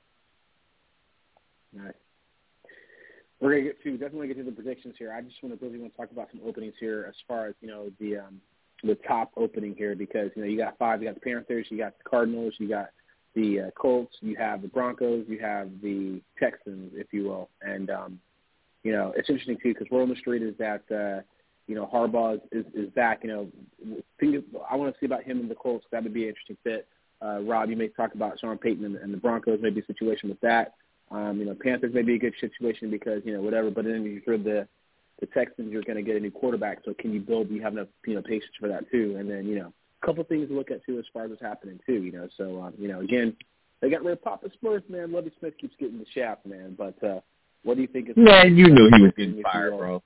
All right. We're going to get to definitely get to the predictions here. I just want to really want to talk about some openings here as far as, you know, the um, the top opening here because, you know, you got five. You got the Panthers. You got the Cardinals. You got the uh, Colts, you have the Broncos, you have the Texans, if you will. And, um, you know, it's interesting, too, because word on the street is that, uh, you know, Harbaugh is, is, is back. You know, think, I want to see about him and the Colts. That would be an interesting fit. Uh, Rob, you may talk about Sean Payton and, and the Broncos, maybe a situation with that. Um, you know, Panthers may be a good situation because, you know, whatever. But then you heard the, the Texans, you're going to get a new quarterback. So can you build, do you have enough, you know, patience for that, too? And then, you know, couple things to look at too as far as what's happening too, you know. So um, you know, again, they got rid of Papa Smurf, man. Lovie Smith keeps getting the shaft, man. But uh, what do you think? Is man, you knew he was getting fired, bro.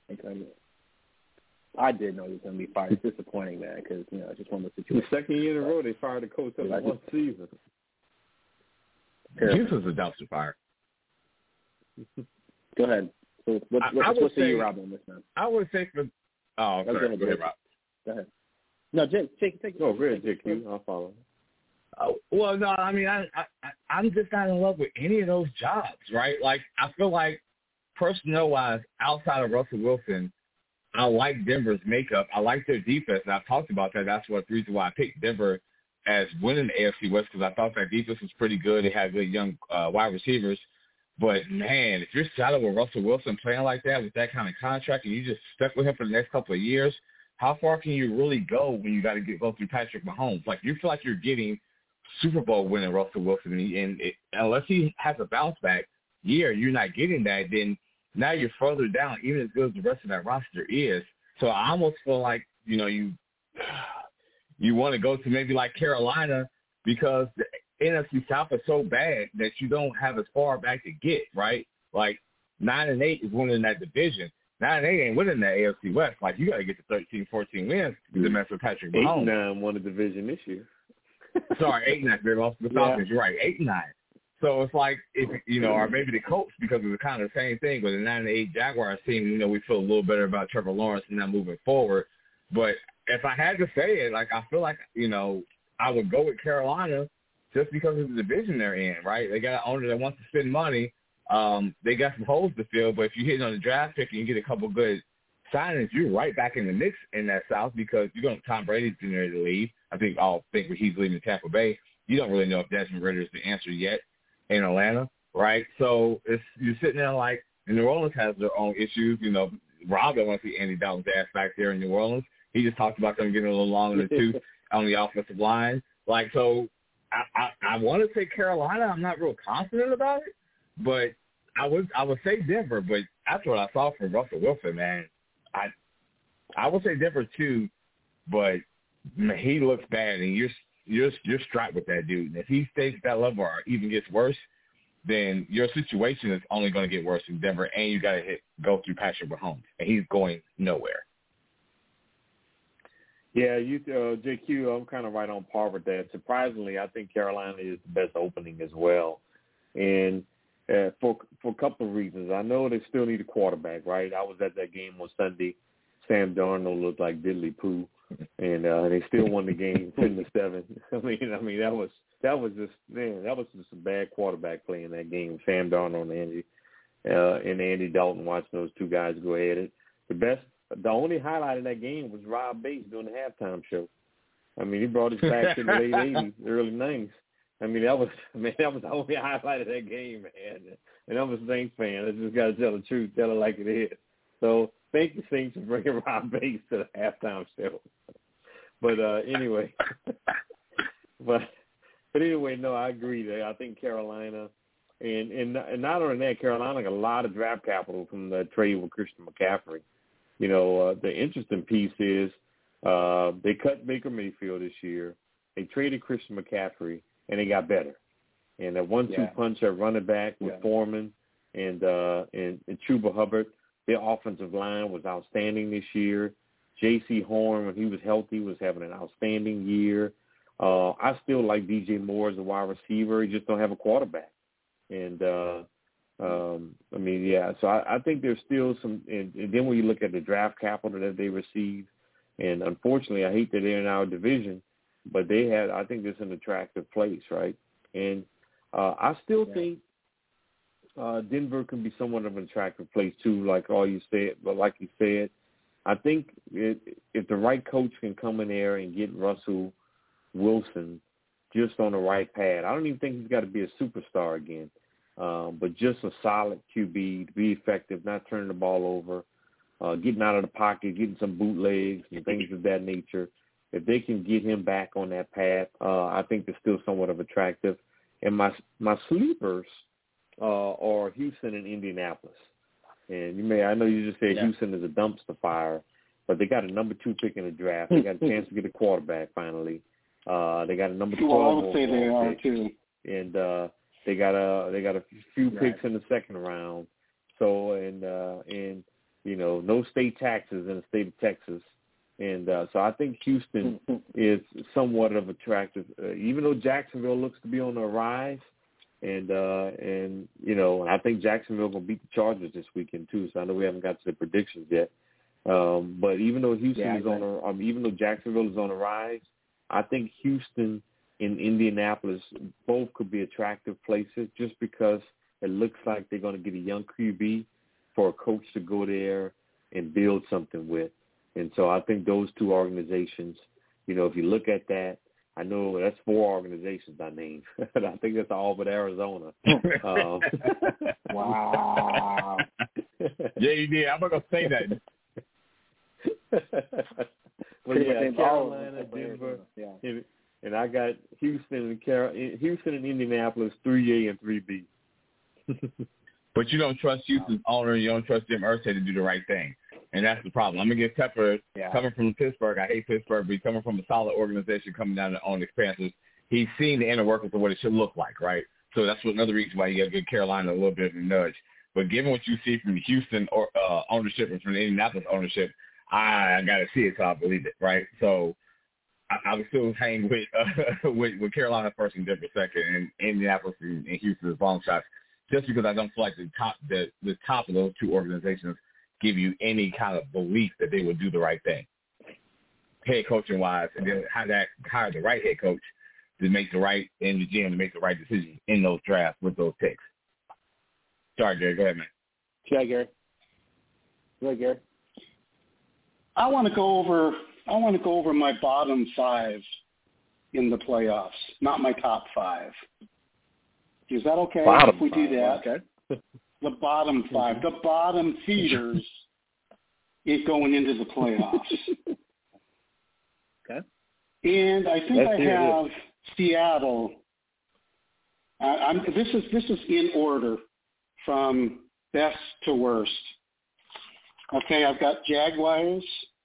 I did know he was going to be fired. It's disappointing, man, because you know it's just one of those situations. The second year in a row, they fired the coach after one season. This was a dumpster fire. Go ahead. So what, what, I, I what's say, you, Rob, on this, man? I would say for. Oh, sorry. Go ahead, go ahead, Rob. Go ahead. No, Jake, take take. No, really, Jake, you. I'll follow. Oh, well, no, I mean, I, I, I'm just not in love with any of those jobs, right? Like, I feel like personnel-wise, outside of Russell Wilson, I like Denver's makeup. I like their defense, and I've talked about that. That's what the reason why I picked Denver as winning the A F C West because I thought that defense was pretty good. They had good young uh, wide receivers. But, man, if you're saddled with Russell Wilson playing like that with that kind of contract and you just stuck with him for the next couple of years, how far can you really go when you got to get go through Patrick Mahomes? Like, you feel like you're getting Super Bowl winning Russell Wilson, and, and it, unless he has a bounce back year, you're not getting that. Then now you're further down, even as good as the rest of that roster is. So I almost feel like you know you you want to go to maybe like Carolina because the N F C South is so bad that you don't have as far back to get, right? Like nine and eight is winning that division. Nine and eight ain't winning that A F C West. Like, you got to get to thirteen, fourteen wins to mess with Patrick Mahomes. Eight and nine won the division this year. Sorry, eight and nine. They lost to the Falcons. Yeah. You're right, eight and nine. So it's like, if you know, or maybe the Colts because of the kind of the same thing. But the nine and eight Jaguars team, you know, we feel a little better about Trevor Lawrence and not moving forward. But if I had to say it, like, I feel like, you know, I would go with Carolina just because of the division they're in, right? They got an owner that wants to spend money. Um, they got some holes to fill, but if you hit on the draft pick and you get a couple good signings, you're right back in the mix in that South because you're going to Tom Brady's getting ready to leave. I think all think he's leaving Tampa Bay. You don't really know if Desmond Ridder is the answer yet in Atlanta, right? So it's you're sitting there like, and New Orleans has their own issues. You know, Rob don't want to see Andy Dalton's ass back there in New Orleans. He just talked about them getting a little longer in the tooth on the offensive line. Like, so I, I, I want to say Carolina. I'm not real confident about it, but I would I would say Denver. But after what I saw from Russell Wilson, man, I I would say Denver too. But man, he looks bad, and you're you're you're strapped with that dude. And if he stays at that level or even gets worse, then your situation is only going to get worse in Denver, and you got to hit go through Patrick Mahomes, and he's going nowhere. Yeah, you, uh, J Q, I'm kind of right on par with that. Surprisingly, I think Carolina is the best opening as well, and uh, for for a couple of reasons. I know they still need a quarterback, right? I was at that game on Sunday. Sam Darnold looked like diddly poo. and uh, they still won the game ten to seven. I mean, I mean that was that was just man, that was just a bad quarterback play in that game. Sam Darnold and Andy uh, and Andy Dalton watching those two guys go at it. The best, the only highlight of that game was Rob Bates doing the halftime show. I mean, he brought us back to the late eighties, early nineties. I mean, that was man, that was the only highlight of that game, man. And I'm a Saints fan. I just got to tell the truth, tell it like it is. So thank you, Saints, for bringing Rob Bates to the halftime show. But uh, anyway, but but anyway, no, I agree. I think Carolina, and, and and not only that, Carolina got a lot of draft capital from the trade with Christian McCaffrey. You know, uh, the interesting piece is uh, they cut Baker Mayfield this year. They traded Christian McCaffrey, and they got better. And a one-two yeah. punch at running back with yeah. Foreman and, uh, and and Chuba Hubbard. Their offensive line was outstanding this year. J C Horn, when he was healthy, was having an outstanding year. Uh, I still like D J Moore as a wide receiver. He just don't have a quarterback. And, uh, um, I mean, yeah, so I, I think there's still some and, – and then when you look at the draft capital that they received, and unfortunately I hate that they're in our division, but they had – I think it's an attractive place, right? And uh, I still yeah. think uh, Denver can be somewhat of an attractive place too, like all you said. But like you said, I think it, if the right coach can come in there and get Russell Wilson just on the right path, I don't even think he's got to be a superstar again, um, but just a solid Q B to be effective, not turning the ball over, uh, getting out of the pocket, getting some bootlegs and things of that nature. If they can get him back on that path, uh, I think they're still somewhat of attractive. And my my sleepers uh, are Houston and Indianapolis. And you may I know you just said yeah. Houston is a dumpster fire, but they got a number two pick in the draft. They got a chance to get a quarterback finally. Uh, they got a number twelve. Well, I would say they are pick. too. And uh, they got a they got a few right. picks in the second round. So and uh, and you know no state taxes in the state of Texas. And uh, so I think Houston is somewhat of attractive, uh, even though Jacksonville looks to be on the rise. And, uh, and you know, I think Jacksonville will beat the Chargers this weekend, too. So I know we haven't got to the predictions yet. Um, but even though Houston yeah, is on a, um, even though Jacksonville is on the rise, I think Houston and Indianapolis both could be attractive places just because it looks like they're going to get a young Q B for a coach to go there and build something with. And so I think those two organizations, you know, if you look at that, I know that's four organizations I named. I think that's all but Arizona. um, wow. Yeah, you did. I'm not going to say that. But yeah, Carolina, Denver, yeah. and, and I got Houston and Car- Houston and Indianapolis, three A and three B. But you don't trust Houston's owner, you don't trust Jim Irsay to do the right thing. And that's the problem. I'm going to get Tepper yeah. coming from Pittsburgh. I hate Pittsburgh, but he's coming from a solid organization coming down to own expanses. He's seen the inner workings of what it should look like, right? So that's what, another reason why you got to give Carolina a little bit of a nudge. But given what you see from the Houston or, uh, ownership and from the Indianapolis ownership, I, I got to see it so I believe it, right? So I, I would still hang with, uh, with with Carolina first and Denver second, and Indianapolis and, and Houston as long shots, just because I don't feel like the top the, the top of those two organizations give you any kind of belief that they would do the right thing, head coaching wise, and then how that hire the right head coach to make the right in the G M to make the right decisions in those drafts with those picks. Sorry, Gary. Go ahead, man. Yeah, Gary. Go ahead, Gary. I want to go over. I want to go over my bottom five in the playoffs, not my top five. Is that okay bottom if we five, do that? Okay. The bottom five, the bottom feeders is going into the playoffs. Okay. And I think Let's I have it. Seattle. Uh, I'm, this is this is in order from best to worst. Okay, I've got Jaguars,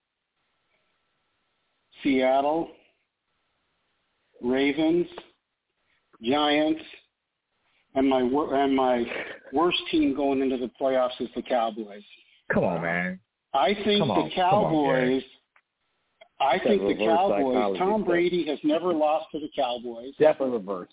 Seattle, Ravens, Giants, and my and my worst team going into the playoffs is the Cowboys. Come on, man. I think on, the Cowboys. On, I think the Cowboys. Tom Brady has never lost to the Cowboys. Definitely reversed.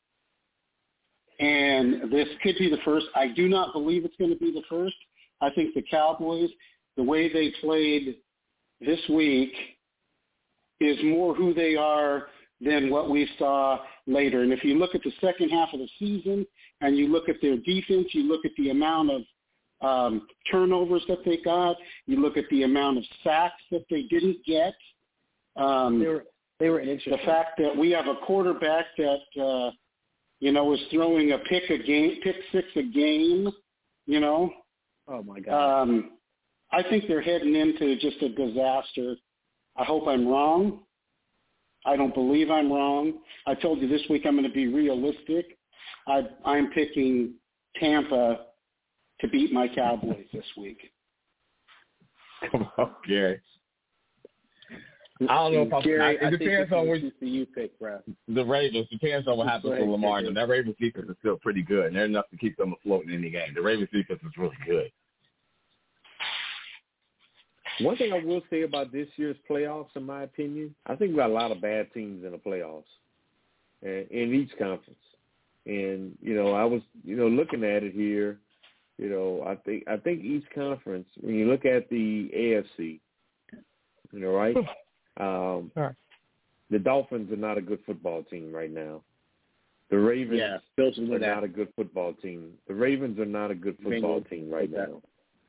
And this could be the first. I do not believe it's going to be the first. I think the Cowboys, the way they played this week, is more who they are than what we saw later. And if you look at the second half of the season and you look at their defense, you look at the amount of um, turnovers that they got, you look at the amount of sacks that they didn't get. Um, they were they were interesting. The fact that we have a quarterback that uh, you know is throwing a pick a game, pick six a game, you know. Oh my God. Um, I think they're heading into just a disaster. I hope I'm wrong. I don't believe I'm wrong. I told you this week I'm going to be realistic. I, I'm picking Tampa to beat my Cowboys this week. Come on, Gary. I don't know if I'm, Gary, I, it depends on which you pick, bro. The Ravens. Depends on what happens to Lamar. And that Ravens defense is still pretty good, and they're enough to keep them afloat in any game. The Ravens defense is really good. One thing I will say about this year's playoffs, in my opinion, I think we got a lot of bad teams in the playoffs, and in each conference. And you know, I was you know looking at it here. You know, I think I think each conference. When you look at the A F C, you know, right? Um, right. The Dolphins are not a good football team right now. The Ravens yeah, are not a good football team. The Ravens are not a good football team right now.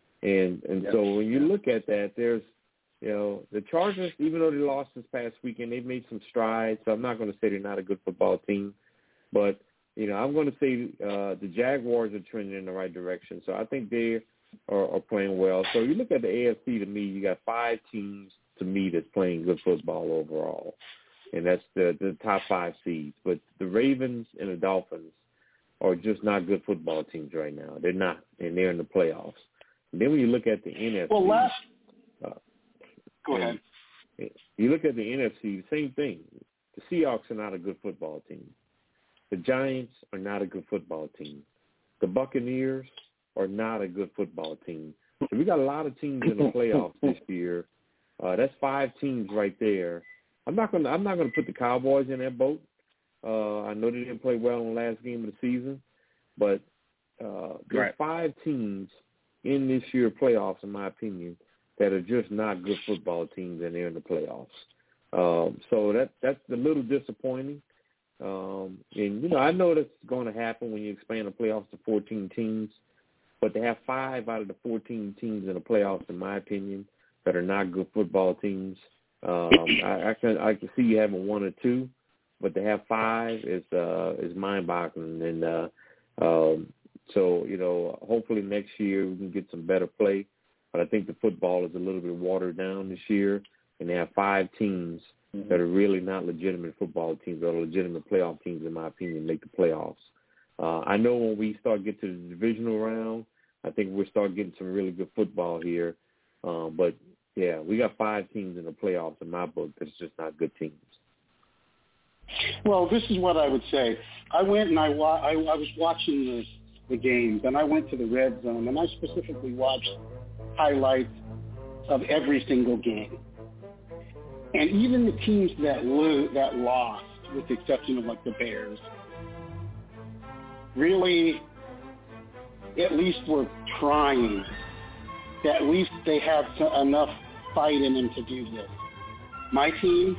And and yep. so when you look at that, there's, you know, the Chargers, even though they lost this past weekend, they've made some strides. So I'm not going to say they're not a good football team. But, you know, I'm going to say uh, the Jaguars are trending in the right direction. So I think they are, are playing well. So you look at the A F C, to me, you got five teams, to me, that's playing good football overall. And that's the, the top five seeds. But the Ravens and the Dolphins are just not good football teams right now. They're not, and they're in the playoffs. And then when you look at the N F C, well, last uh, go ahead. You look at the N F C, the same thing. The Seahawks are not a good football team. The Giants are not a good football team. The Buccaneers are not a good football team. So we got a lot of teams in the playoffs this year. Uh, that's five teams right there. I'm not gonna. I'm not gonna put the Cowboys in that boat. Uh, I know they didn't play well in the last game of the season, but uh, there's right. five teams in this year's playoffs, in my opinion, that are just not good football teams, and they're in the playoffs. Um, so that that's a little disappointing. Um, and, you know, I know that's going to happen when you expand the playoffs to fourteen teams, but to have five out of the fourteen teams in the playoffs, in my opinion, that are not good football teams, um, I, I can I can see you having one or two, but to have five is uh, is mind-boggling. And uh, um, so, you know, hopefully next year we can get some better play. But I think the football is a little bit watered down this year, and they have five teams mm-hmm. that are really not legitimate football teams, or legitimate playoff teams, in my opinion, make the playoffs. Uh, I know when we start getting to the divisional round, I think we'll start getting some really good football here. Uh, but, yeah, we got five teams in the playoffs in my book that's just not good teams. Well, this is what I would say. I went and I, wa- I, I was watching the, the games, and I went to the red zone, and I specifically watched highlights of every single game. And even the teams that lo- that lost, with the exception of like the Bears, really at least were trying. At least they have to, enough fight in them to do this. My team,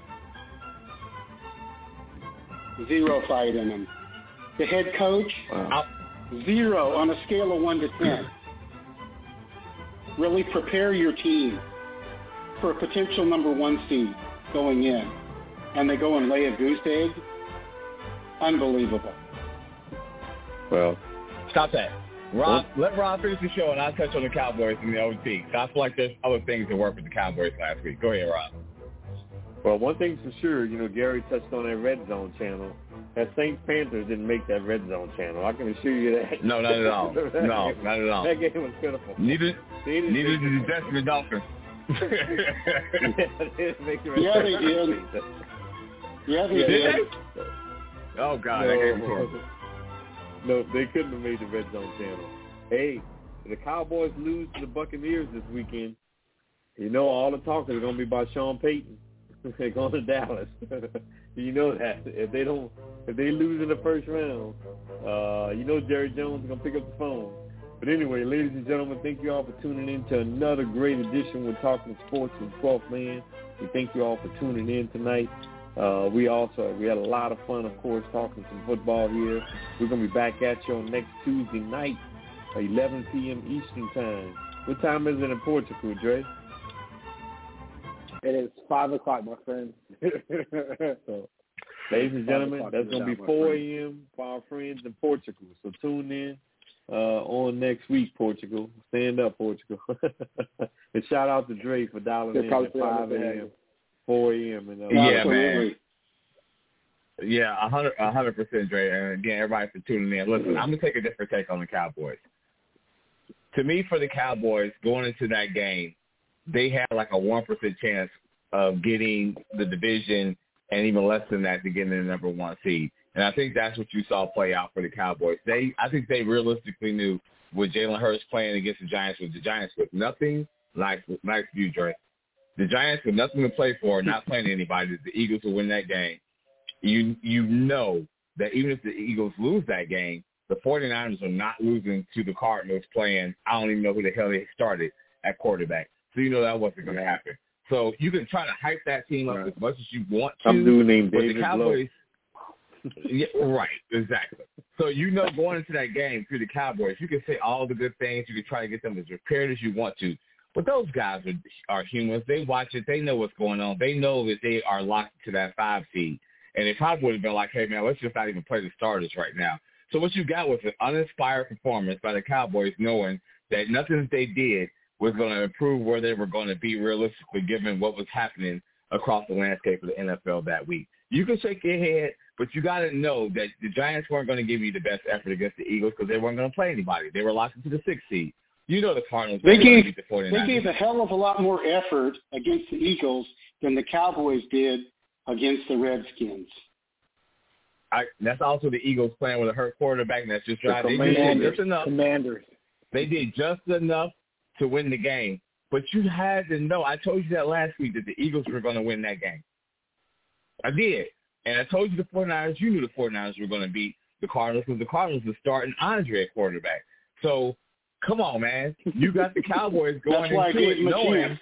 zero fight in them. The head coach, wow. zero on a scale of one to ten. Really prepare your team for a potential number one seed going in, and they go and lay a goose egg. Unbelievable. Well, stop that. Rob, let Rob finish the show, and I'll touch on the Cowboys and the O T. So I feel like there's other things that worked with the Cowboys last week. Go ahead, Rob. Well, one thing's for sure, you know, Gary touched on that Red Zone channel. That Saints Panthers didn't make that Red Zone channel. I can assure you that. No, not at all. no, game, not at all. That game was pitiful. Neither, neither did the Desmond Dolphins. yeah, they didn't make the Red yeah, Zone. They did. Yeah, they did. did. They? Oh, God. No, that game was horrible. No, they couldn't have made the Red Zone channel. Hey, the Cowboys lose to the Buccaneers this weekend. You know all the talk is going to be about Sean Payton. They're going to Dallas. You know that. If they don't, if they lose in the first round, uh, you know Jerry Jones is going to pick up the phone. But anyway, ladies and gentlemen, thank you all for tuning in to another great edition with Talking Sports with twelfth Man. We thank you all for tuning in tonight. Uh, we also we had a lot of fun, of course, talking some football here. We're gonna be back at you on next Tuesday night, eleven p.m. Eastern time. What time is it in Portugal, Dre? It is five o'clock, my friend. So, ladies and gentlemen, that's going to be four a.m. for our friends in Portugal. So tune in uh, on next week, Portugal. Stand up, Portugal. And shout out to Dre for dialing in at five a.m., four a.m. And, uh, yeah, man. Yeah, one hundred, one hundred percent, Dre. And, again, everybody for tuning in. Listen, I'm going to take a different take on the Cowboys. To me, for the Cowboys, going into that game, they had like a one percent chance of getting the division and even less than that to get in the number one seed. And I think that's what you saw play out for the Cowboys. They, I think they realistically knew with Jalen Hurts playing against the Giants, with the Giants with nothing, like, like you, Dre. The Giants with nothing to play for, not playing anybody, the Eagles will win that game. You, you know that even if the Eagles lose that game, the 49ers are not losing to the Cardinals playing, I don't even know who the hell they started at quarterback. So you know that wasn't going to happen. So you can try to hype that team up right. as much as you want to. Some dude named but David the Cowboys, yeah, right, exactly. So you know going into that game through the Cowboys, you can say all the good things. You can try to get them as prepared as you want to. But those guys are, are humans. They watch it. They know what's going on. They know that they are locked to that five seed. And they probably would have been like, hey, man, let's just not even play the starters right now. So what you got was an uninspired performance by the Cowboys knowing that nothing that they did was going to improve where they were going to be realistically given what was happening across the landscape of the N F L that week. You can shake your head, but you got to know that the Giants weren't going to give you the best effort against the Eagles because they weren't going to play anybody. They were locked into the sixth seed. You know the Cardinals. They gave, beat the 49ers. they gave a hell of a lot more effort against the Eagles than the Cowboys did against the Redskins. I, that's also the Eagles playing with a hurt quarterback, and that's just right. The They did just enough. Commanders. They did just enough to win the game. But you had to know, I told you that last week, that the Eagles were going to win that game. I did. And I told you the 49ers, you knew the 49ers were going to beat the Cardinals because the Cardinals were starting Andre at quarterback. So, come on, man. You got the Cowboys going that's into it knowing. Chance.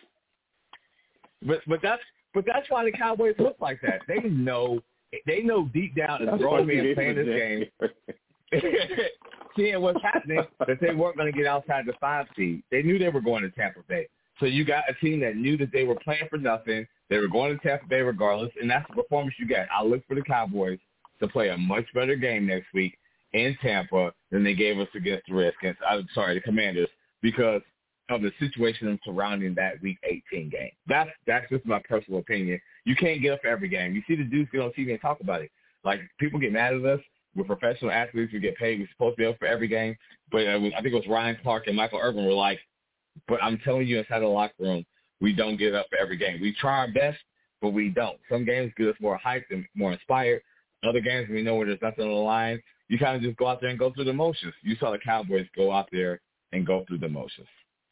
But, but, that's, but that's why the Cowboys look like that. They know they know deep down that grown men playing this game, seeing what's happening, that they weren't going to get outside the five seed. They knew they were going to Tampa Bay. So you got a team that knew that they were playing for nothing. They were going to Tampa Bay regardless, and that's the performance you got. I look for the Cowboys to play a much better game next week in Tampa than they gave us against the Redskins. I'm sorry, the Commanders, because of the situation surrounding that Week eighteen game. That's that's just my personal opinion. You can't get up for every game. You see the dudes get on T V and talk about it. Like, people get mad at us. We're professional athletes. We get paid. We're supposed to be up for every game. But uh, I think it was Ryan Clark and Michael Irvin were like, but I'm telling you, inside the locker room, we don't get up for every game. We try our best, but we don't. Some games get us more hyped and more inspired. Other games, we know where there's nothing on the line. You kind of just go out there and go through the motions. You saw the Cowboys go out there and go through the motions.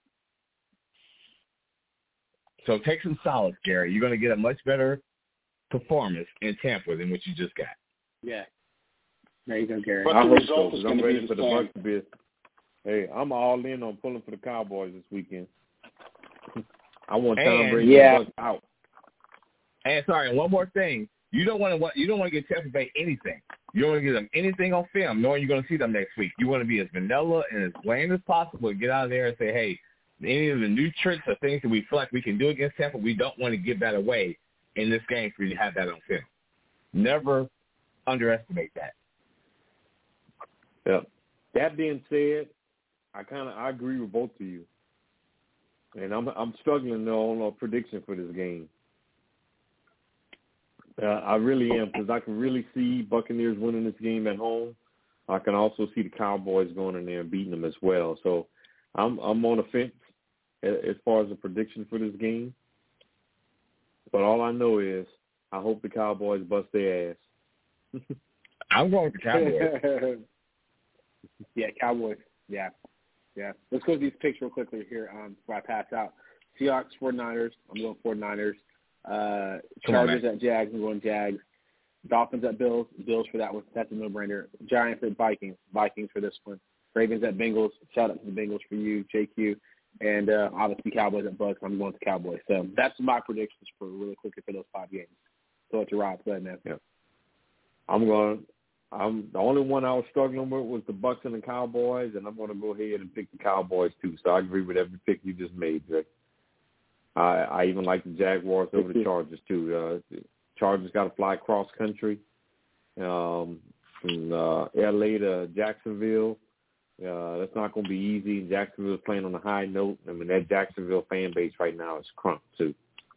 So take some solace, Gary. You're going to get a much better performance in Tampa than what you just got. Yeah. There you go, Gary. But I the hope result so, is I'm going to ready be for the the same. Bucs to be. Hey, I'm all in on pulling for the Cowboys this weekend. I want Tom And- Brady Yeah. the Bucs out. And sorry, one more thing. You don't want to you don't want to get Tampa Bay anything. You don't want to give them anything on film, knowing you're going to see them next week. You want to be as vanilla and as bland as possible and get out of there and say, hey, any of the new tricks or things that we feel like we can do against Tampa, we don't want to give that away in this game for you to have that on film. Never underestimate that. Yep. That being said, I kind of I agree with both of you, and I'm I'm struggling though on a prediction for this game. Uh, I really am, because I can really see Buccaneers winning this game at home. I can also see the Cowboys going in there and beating them as well. So I'm I'm on the fence as far as a prediction for this game. But all I know is I hope the Cowboys bust their ass. I'm going with the Cowboys. Yeah, Cowboys. Yeah. Yeah. Let's go to these picks real quickly here um, before I pass out. Seahawks, 49ers. I'm going 49ers. Uh, Chargers on, at Jags. I'm going Jags. Dolphins at Bills. Bills for that one. That's a no-brainer. Giants at Vikings. Vikings for this one. Ravens at Bengals. Shout out to the Bengals for you, J Q. And uh, obviously Cowboys and Bucks, I'm going to Cowboys. So that's my predictions for really quickly for those five games. So it's a Rob play, man. Yeah. I'm going I'm the only one I was struggling with was the Bucks and the Cowboys, and I'm going to go ahead and pick the Cowboys too. So I agree with every pick you just made, Rick. I, I even like the Jaguars over the Chargers too. Uh, the Chargers got to fly cross country um, from uh, L A to Jacksonville. Uh, that's not going to be easy. Jacksonville's playing on a high note. I mean, that Jacksonville fan base right now is crunk too.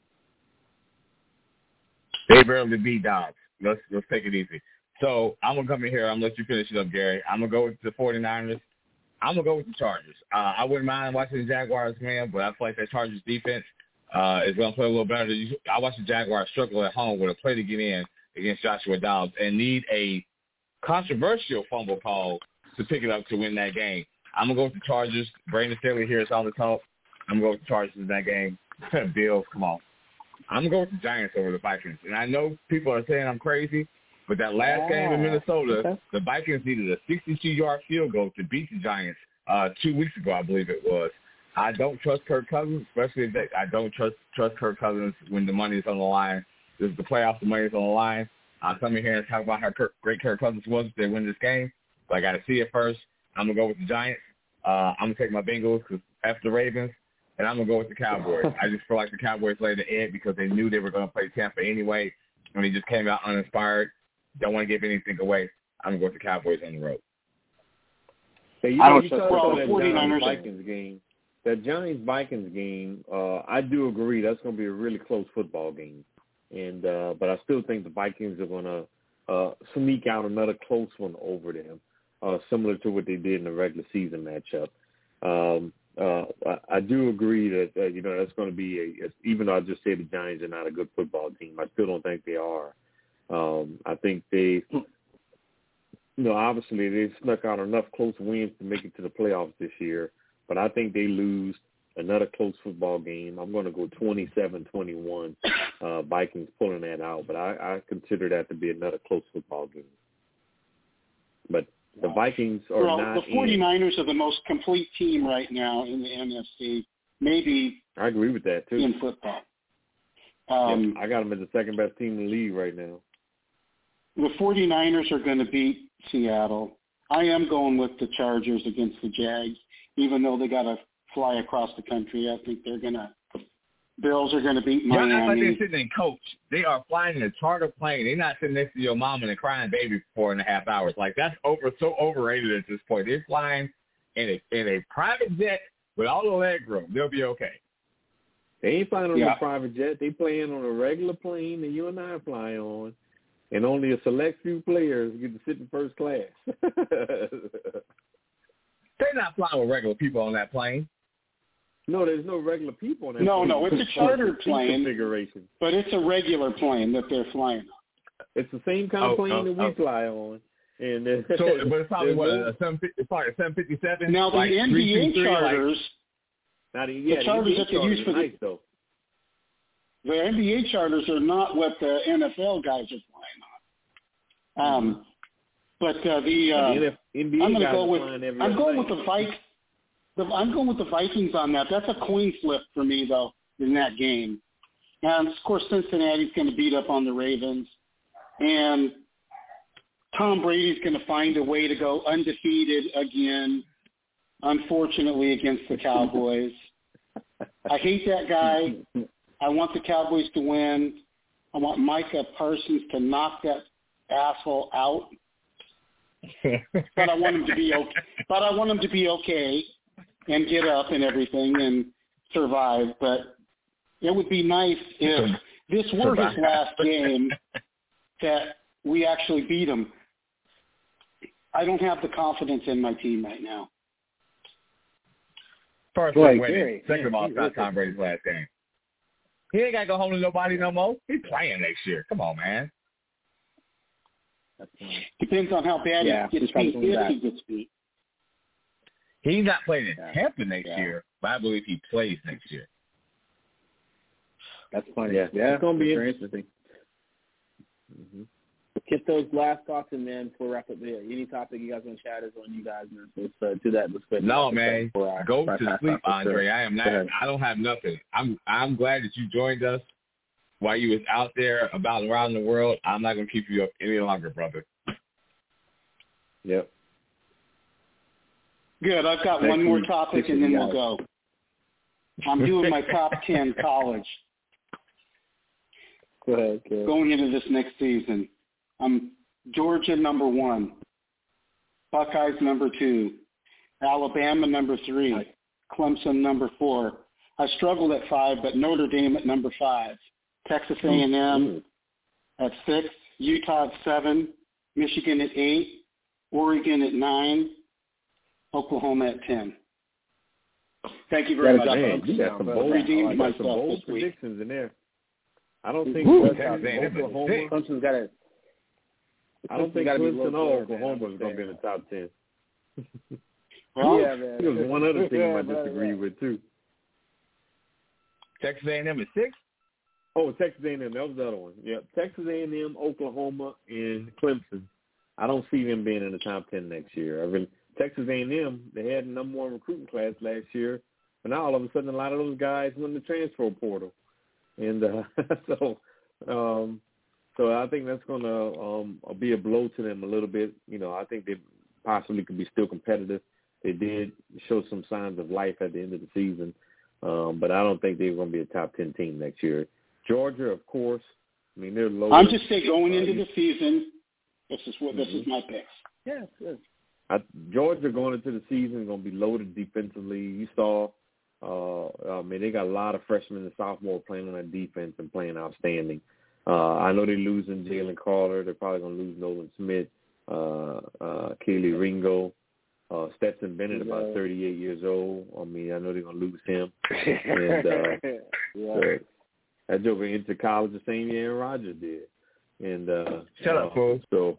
They barely beat dogs. Let's let's take it easy. So I'm going to come in here. I'm going to let you finish it up, Gary. I'm going to go with the 49ers. I'm going to go with the Chargers. Uh, I wouldn't mind watching the Jaguars, man, but I feel like that Chargers defense uh, is going to play a little better. I watched the Jaguars struggle at home with a play to get in against Joshua Dobbs and need a controversial fumble call to pick it up to win that game. I'm going to go with the Chargers. Brandon Staley here is on the top. I'm going to go with the Chargers in that game. Bills, come on. I'm going to go with the Giants over the Vikings. And I know people are saying I'm crazy, but that last game in Minnesota, okay. the Vikings needed a sixty-two-yard field goal to beat the Giants uh, two weeks ago, I believe it was. I don't trust Kirk Cousins, especially if they, I don't trust trust Kirk Cousins when the money is on the line. This is the playoffs, the money is on the line. I'll come in here and talk about how Kirk, great Kirk Cousins was if they win this game. But I got to see it first. I'm going to go with the Giants. Uh, I'm going to take my Bengals because after the Ravens. And I'm going to go with the Cowboys. I just feel like the Cowboys laid the egg because they knew they were going to play Tampa anyway. When they just came out uninspired, don't want to give anything away. I'm going to go with the Cowboys on the road. Hey, you I know, don't you trust talked the about that forty-niners. Giants-Vikings game. That Giants-Vikings game, uh, I do agree that's going to be a really close football game. And uh, but I still think the Vikings are going to uh, sneak out another close one over them, uh, similar to what they did in the regular season matchup. Um, uh, I, I do agree that, uh, you know, that's going to be a, even though I just said the Giants are not a good football team, I still don't think they are. Um, I think they, you know, obviously they snuck out enough close wins to make it to the playoffs this year, but I think they lose another close football game. I'm going to go twenty-seven twenty-one, uh, Vikings pulling that out, but I, I consider that to be another close football game. But the Vikings are well, not the 49ers in. are the most complete team right now in the N F C, maybe I agree with that, too. in football. Um, yep, I got them as the second best team in the league right now. The 49ers are going to beat Seattle. I am going with the Chargers against the Jags, even though they got to fly across the country. I think they're going to – Bills are going to beat Miami. Y'all act like they're sitting in coach. They are flying in a charter plane. They're not sitting next to your mom and a crying baby for four and a half hours. Like, that's over so overrated at this point. They're flying in a in a private jet with all the leg room. They'll be okay. They ain't flying on yeah. a private jet. They playing on a regular plane that you and I fly on, and only a select few players get to sit in first class. They're not flying with regular people on that plane. No, there's no regular people on that no, plane. No, it's a chartered plane, configuration. But it's a regular plane that they're flying on. It's the same kind of oh, plane oh, that we oh. fly on. And so, but it's probably what a seven, it's probably a seven fifty-seven. Now the like N B A charters, like, not, yeah, the charters that they use for nice, the though. the N B A charters are not what the N F L guys are flying on. Um, but uh, the, uh, the N B A I'm going to guys go are with flying every I'm going night. with the Vikings. The, I'm going with the Vikings on that. That's a coin flip for me, though, in that game. And, of course, Cincinnati's going to beat up on the Ravens. And Tom Brady's going to find a way to go undefeated again, unfortunately, against the Cowboys. I hate that guy. I want the Cowboys to win. I want Micah Parsons to knock that asshole out. but I want him to be okay. But I want him to be okay and get up and everything and survive. But it would be nice if this were his last game that we actually beat him. I don't have the confidence in my team right now. First of all, second of all, it's not Tom Brady's last game. He ain't got to go home to nobody no more. He's playing next year. Come on, man. Depends on how bad yeah, he gets beat, if he gets beat. He's not playing in yeah. Tampa next yeah. year, but I believe he plays next year. That's funny. Yeah, yeah it's going to be very interesting. Mm-hmm. get those last thoughts in, man, before we wrap up there. Any topic you guys want to chat is on you guys, man. So let's uh, do that. Let's go. No, man. I, Go to sleep, Andre. I am not. I don't have nothing. I'm. I'm glad that you joined us while you was out there about around the world. I'm not gonna keep you up any longer, brother. Yep. Good. I've got one more topic, and then we'll go. I'm doing my top ten college. Go ahead, go ahead. Going into this next season. I'm Georgia number one, Buckeyes number two, Alabama number three, Clemson number four. I struggled at five, but Notre Dame at number five, Texas A and M at six, Utah at seven, Michigan at eight, Oregon at nine, Oklahoma at ten. Thank you very much. Man, you got some bold, redeemed like some myself bold this week. predictions in there. I don't think Ooh, Oklahoma. Clemson's got it. I don't think Clemson or Oklahoma is going to be in the top ten. Well, yeah, man. There's one other team yeah, I disagree yeah. with too. Texas A and M at six. Oh, Texas A and M. That was the other one. Yeah, Texas A and M, Oklahoma, and Clemson. I don't see them being in the top ten next year. I really, Texas A and M, they had the number one recruiting class last year, but now all of a sudden a lot of those guys went in the transfer portal, and uh, so. Um, So I think that's going to um, be a blow to them a little bit. You know, I think they possibly could be still competitive. They did show some signs of life at the end of the season, um, but I don't think they're going to be a top ten team next year. Georgia, of course. I mean, they're low. I'm just saying going into the season, this is what this is my picks. Yeah, yes. I, Georgia going into the season going to be loaded defensively. You saw, uh, I mean, they got a lot of freshmen and sophomores playing on that defense and playing outstanding. Uh, I know they're losing Jalen Carter. They're probably going to lose Nolan Smith, uh, uh, Kelee Ringo, uh, Stetson Bennett, yeah. about thirty-eight years old. I mean, I know they're going to lose him. And uh, yeah. so that joker into college the same year Aaron Rodgers did. And uh, shut uh, up, fool. So,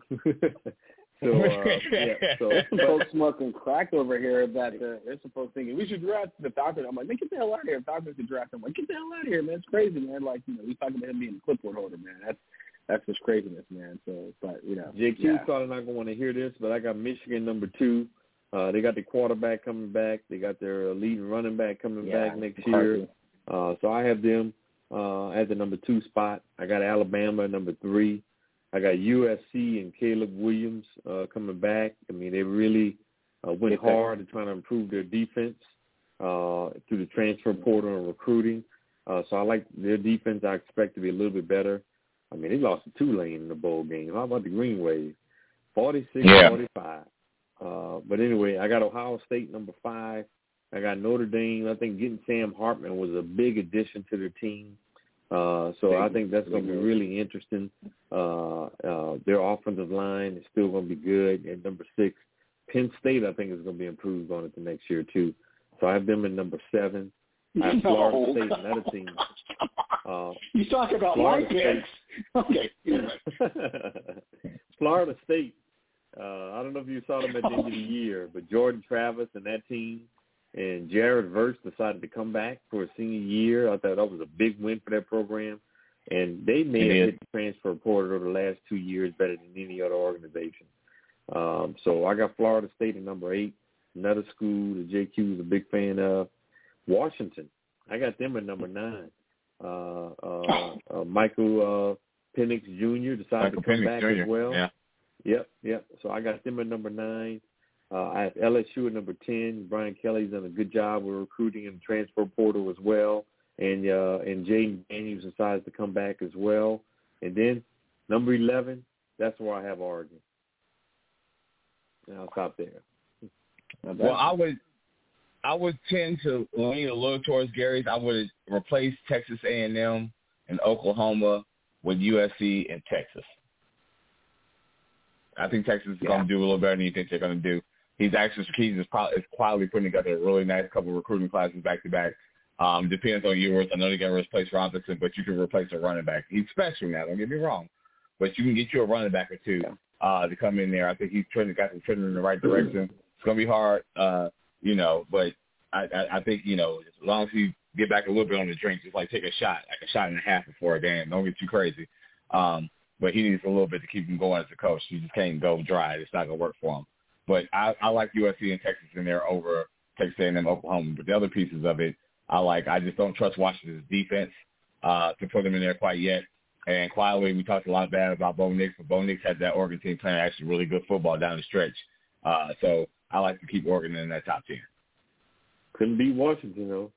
so uh, yeah. So folks smoking crack over here that uh, they're supposed to think we should draft the Falcons. I'm like, man, get the hell out of here. If Falcons could draft him, I'm like, get the hell out of here, man. It's crazy, man. Like, you know, we talking about him being a clipboard holder, man. That's that's just craziness, man. So, but you know, J Q yeah. probably not gonna want to hear this, but I got Michigan number two. Uh, they got the quarterback coming back. They got their leading running back coming yeah, back next year. Uh, so I have them uh, at the number two spot. I got Alabama at number three. I got U S C and Caleb Williams uh, coming back. I mean, they really uh, went hard at trying to improve their defense uh, through the transfer portal and recruiting. Uh, so I like their defense. I expect to be a little bit better. I mean, they lost to Tulane in the bowl game. How about the Green Wave? forty-six forty-five. Yeah. Uh, but anyway, I got Ohio State number five. I got Notre Dame. I think getting Sam Hartman was a big addition to their team. Uh, so I think that's going to be really interesting. Uh, uh, their offensive line is still going to be good. And number six, Penn State, I think, is going to be improved on it the next year, too. So I have them in number seven. I have Florida no. State, another team. Uh, you talk about Florida my picks. Okay. Florida State, uh, I don't know if you saw them at the end of the year, but Jordan Travis and that team and Jared Verse decided to come back for a senior year. I thought that was a big win for that program. And they may have hit the transfer portal over the last two years better than any other organization. Um, so I got Florida State at number eight, another school that J Q is a big fan of. Washington, I got them at number nine. Uh, uh, uh, Michael uh, Penix Junior decided Michael to come Penix back Junior as well. Yeah. Yep, yep. So I got them at number nine. Uh, I have L S U at number ten. Brian Kelly's done a good job with recruiting and transfer portal as well. And uh, and Jaden Daniels decides to come back as well. And then number eleven, that's where I have Oregon. And I'll stop there. Well, I would I would tend to lean a little towards Gary's. I would replace Texas A and M and Oklahoma with U S C and Texas. I think Texas is yeah. going to do a little better than you think they're going to do. He's actually he's just probably, quietly putting together a really nice couple of recruiting classes back to back. Um, depends on yours. I know they're going to replace Robinson, but you can replace a running back. He's special now. Don't get me wrong, but you can get you a running back or two uh, to come in there. I think he's trending, got him trending in the right direction. It's going to be hard, uh, you know, but I, I, I think you know as long as you get back a little bit on the drink, just like take a shot, like a shot and a half before a game. Don't get too crazy. Um, but he needs a little bit to keep him going as a coach. He just can't go dry. It's not going to work for him. But I, I like U S C and Texas in there over Texas A and M, Oklahoma. But the other pieces of it, I like. I just don't trust Washington's defense uh, to put them in there quite yet. And quietly, we talked a lot bad about Bo Nix, but Bo Nix had that Oregon team playing actually really good football down the stretch. Uh, so I like to keep Oregon in that top ten. Couldn't beat Washington, though.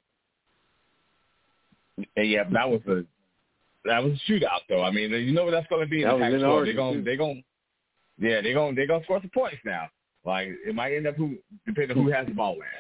And yeah, that was a that was a shootout, though. I mean, you know what that's going to be in that the Pac twelve. They're going, they're going, yeah, they're going, they're going to score some points now. Like it might end up who depending on who has the ball last.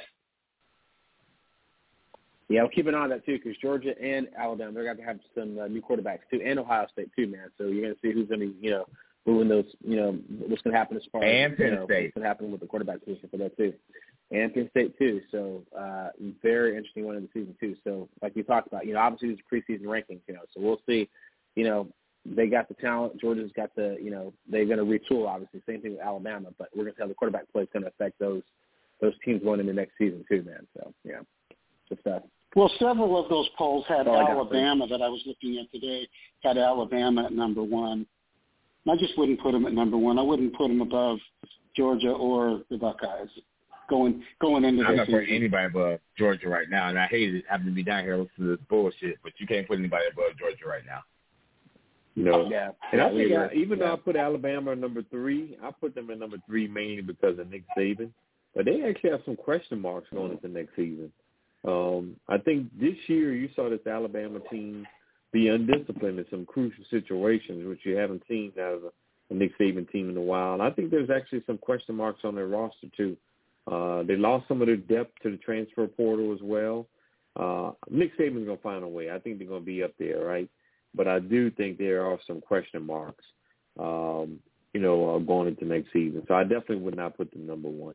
Yeah, we'll keep an eye on that too, because Georgia and Alabama, they're going to have some uh, new quarterbacks too, and Ohio State too, man. So you're going to see who's going to, you know, moving those, you know, what's going to happen as far and as Penn you know, State. what's going to happen with the quarterback position for that too, and Penn State too. So uh, very interesting one in the season too. So like we talked about, you know, obviously these are preseason rankings, you know, so we'll see. You know, they got the talent. Georgia's got the, you know, they're going to retool. Obviously, same thing with Alabama, but we're going to have the quarterback play is going to affect those those teams going into next season too, man. So yeah, good stuff. Well, several of those polls had oh, Alabama that I was looking at today, had Alabama at number one. I just wouldn't put them at number one. I wouldn't put them above Georgia or the Buckeyes going going into I'm this not season. putting anybody above Georgia right now, and I hate it having to be down here listening to this bullshit, but you can't put anybody above Georgia right now. No. Yeah. And I think yeah. I, even yeah. though I put Alabama at number three, I put them at number three mainly because of Nick Saban. But they actually have some question marks going into next season. Um, I think this year you saw this Alabama team be undisciplined in some crucial situations, which you haven't seen out of a, a Nick Saban team in a while. And I think there's actually some question marks on their roster, too. Uh, they lost some of their depth to the transfer portal as well. Uh, Nick Saban's going to find a way. I think they're going to be up there, right? But I do think there are some question marks, um, you know, uh, going into next season. So I definitely would not put them number one.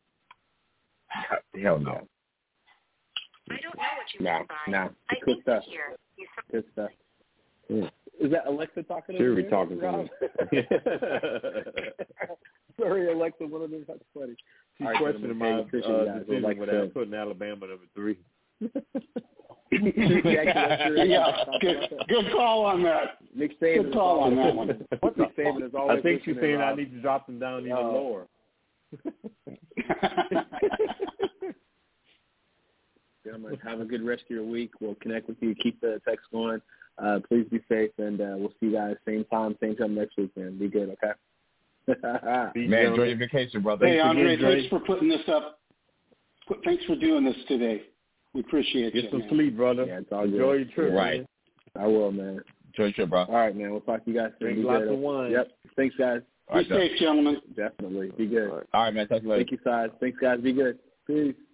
Hell no. I don't know what you no, mean by. No, I good think stuff. here. You Good stuff. Yeah. Is that Alexa talking to Siri you? talking to me. Sorry, Alexa, one of them. That's funny. She's right, questioning my uh, decision like without putting Alabama number three. yeah, good, good call on that. Nick Saban good call on that one. Nick Saban is always I think she's saying Rob. I need to drop them down even uh, lower. Gentlemen, have a good rest of your week. We'll connect with you. Keep the text going. Uh, please be safe, and uh, we'll see you guys same time, same time next week, man. Be good, okay? Man, enjoy your vacation, brother. Hey, Andre, again, thanks for putting this up. Thanks for doing this today. We appreciate Get you. some man. sleep, brother. Yeah, it's all Enjoy good. your trip, right? Man. I will, man. Enjoy your trip, bro. All right, man. We'll talk to you guys soon. Drink Be lots good. of wine. Yep. Thanks, guys. Be safe, gentlemen. Definitely. Be good. All right, All right man. Talk to you later. Thank you, guys. Thanks, guys. Be good. Peace.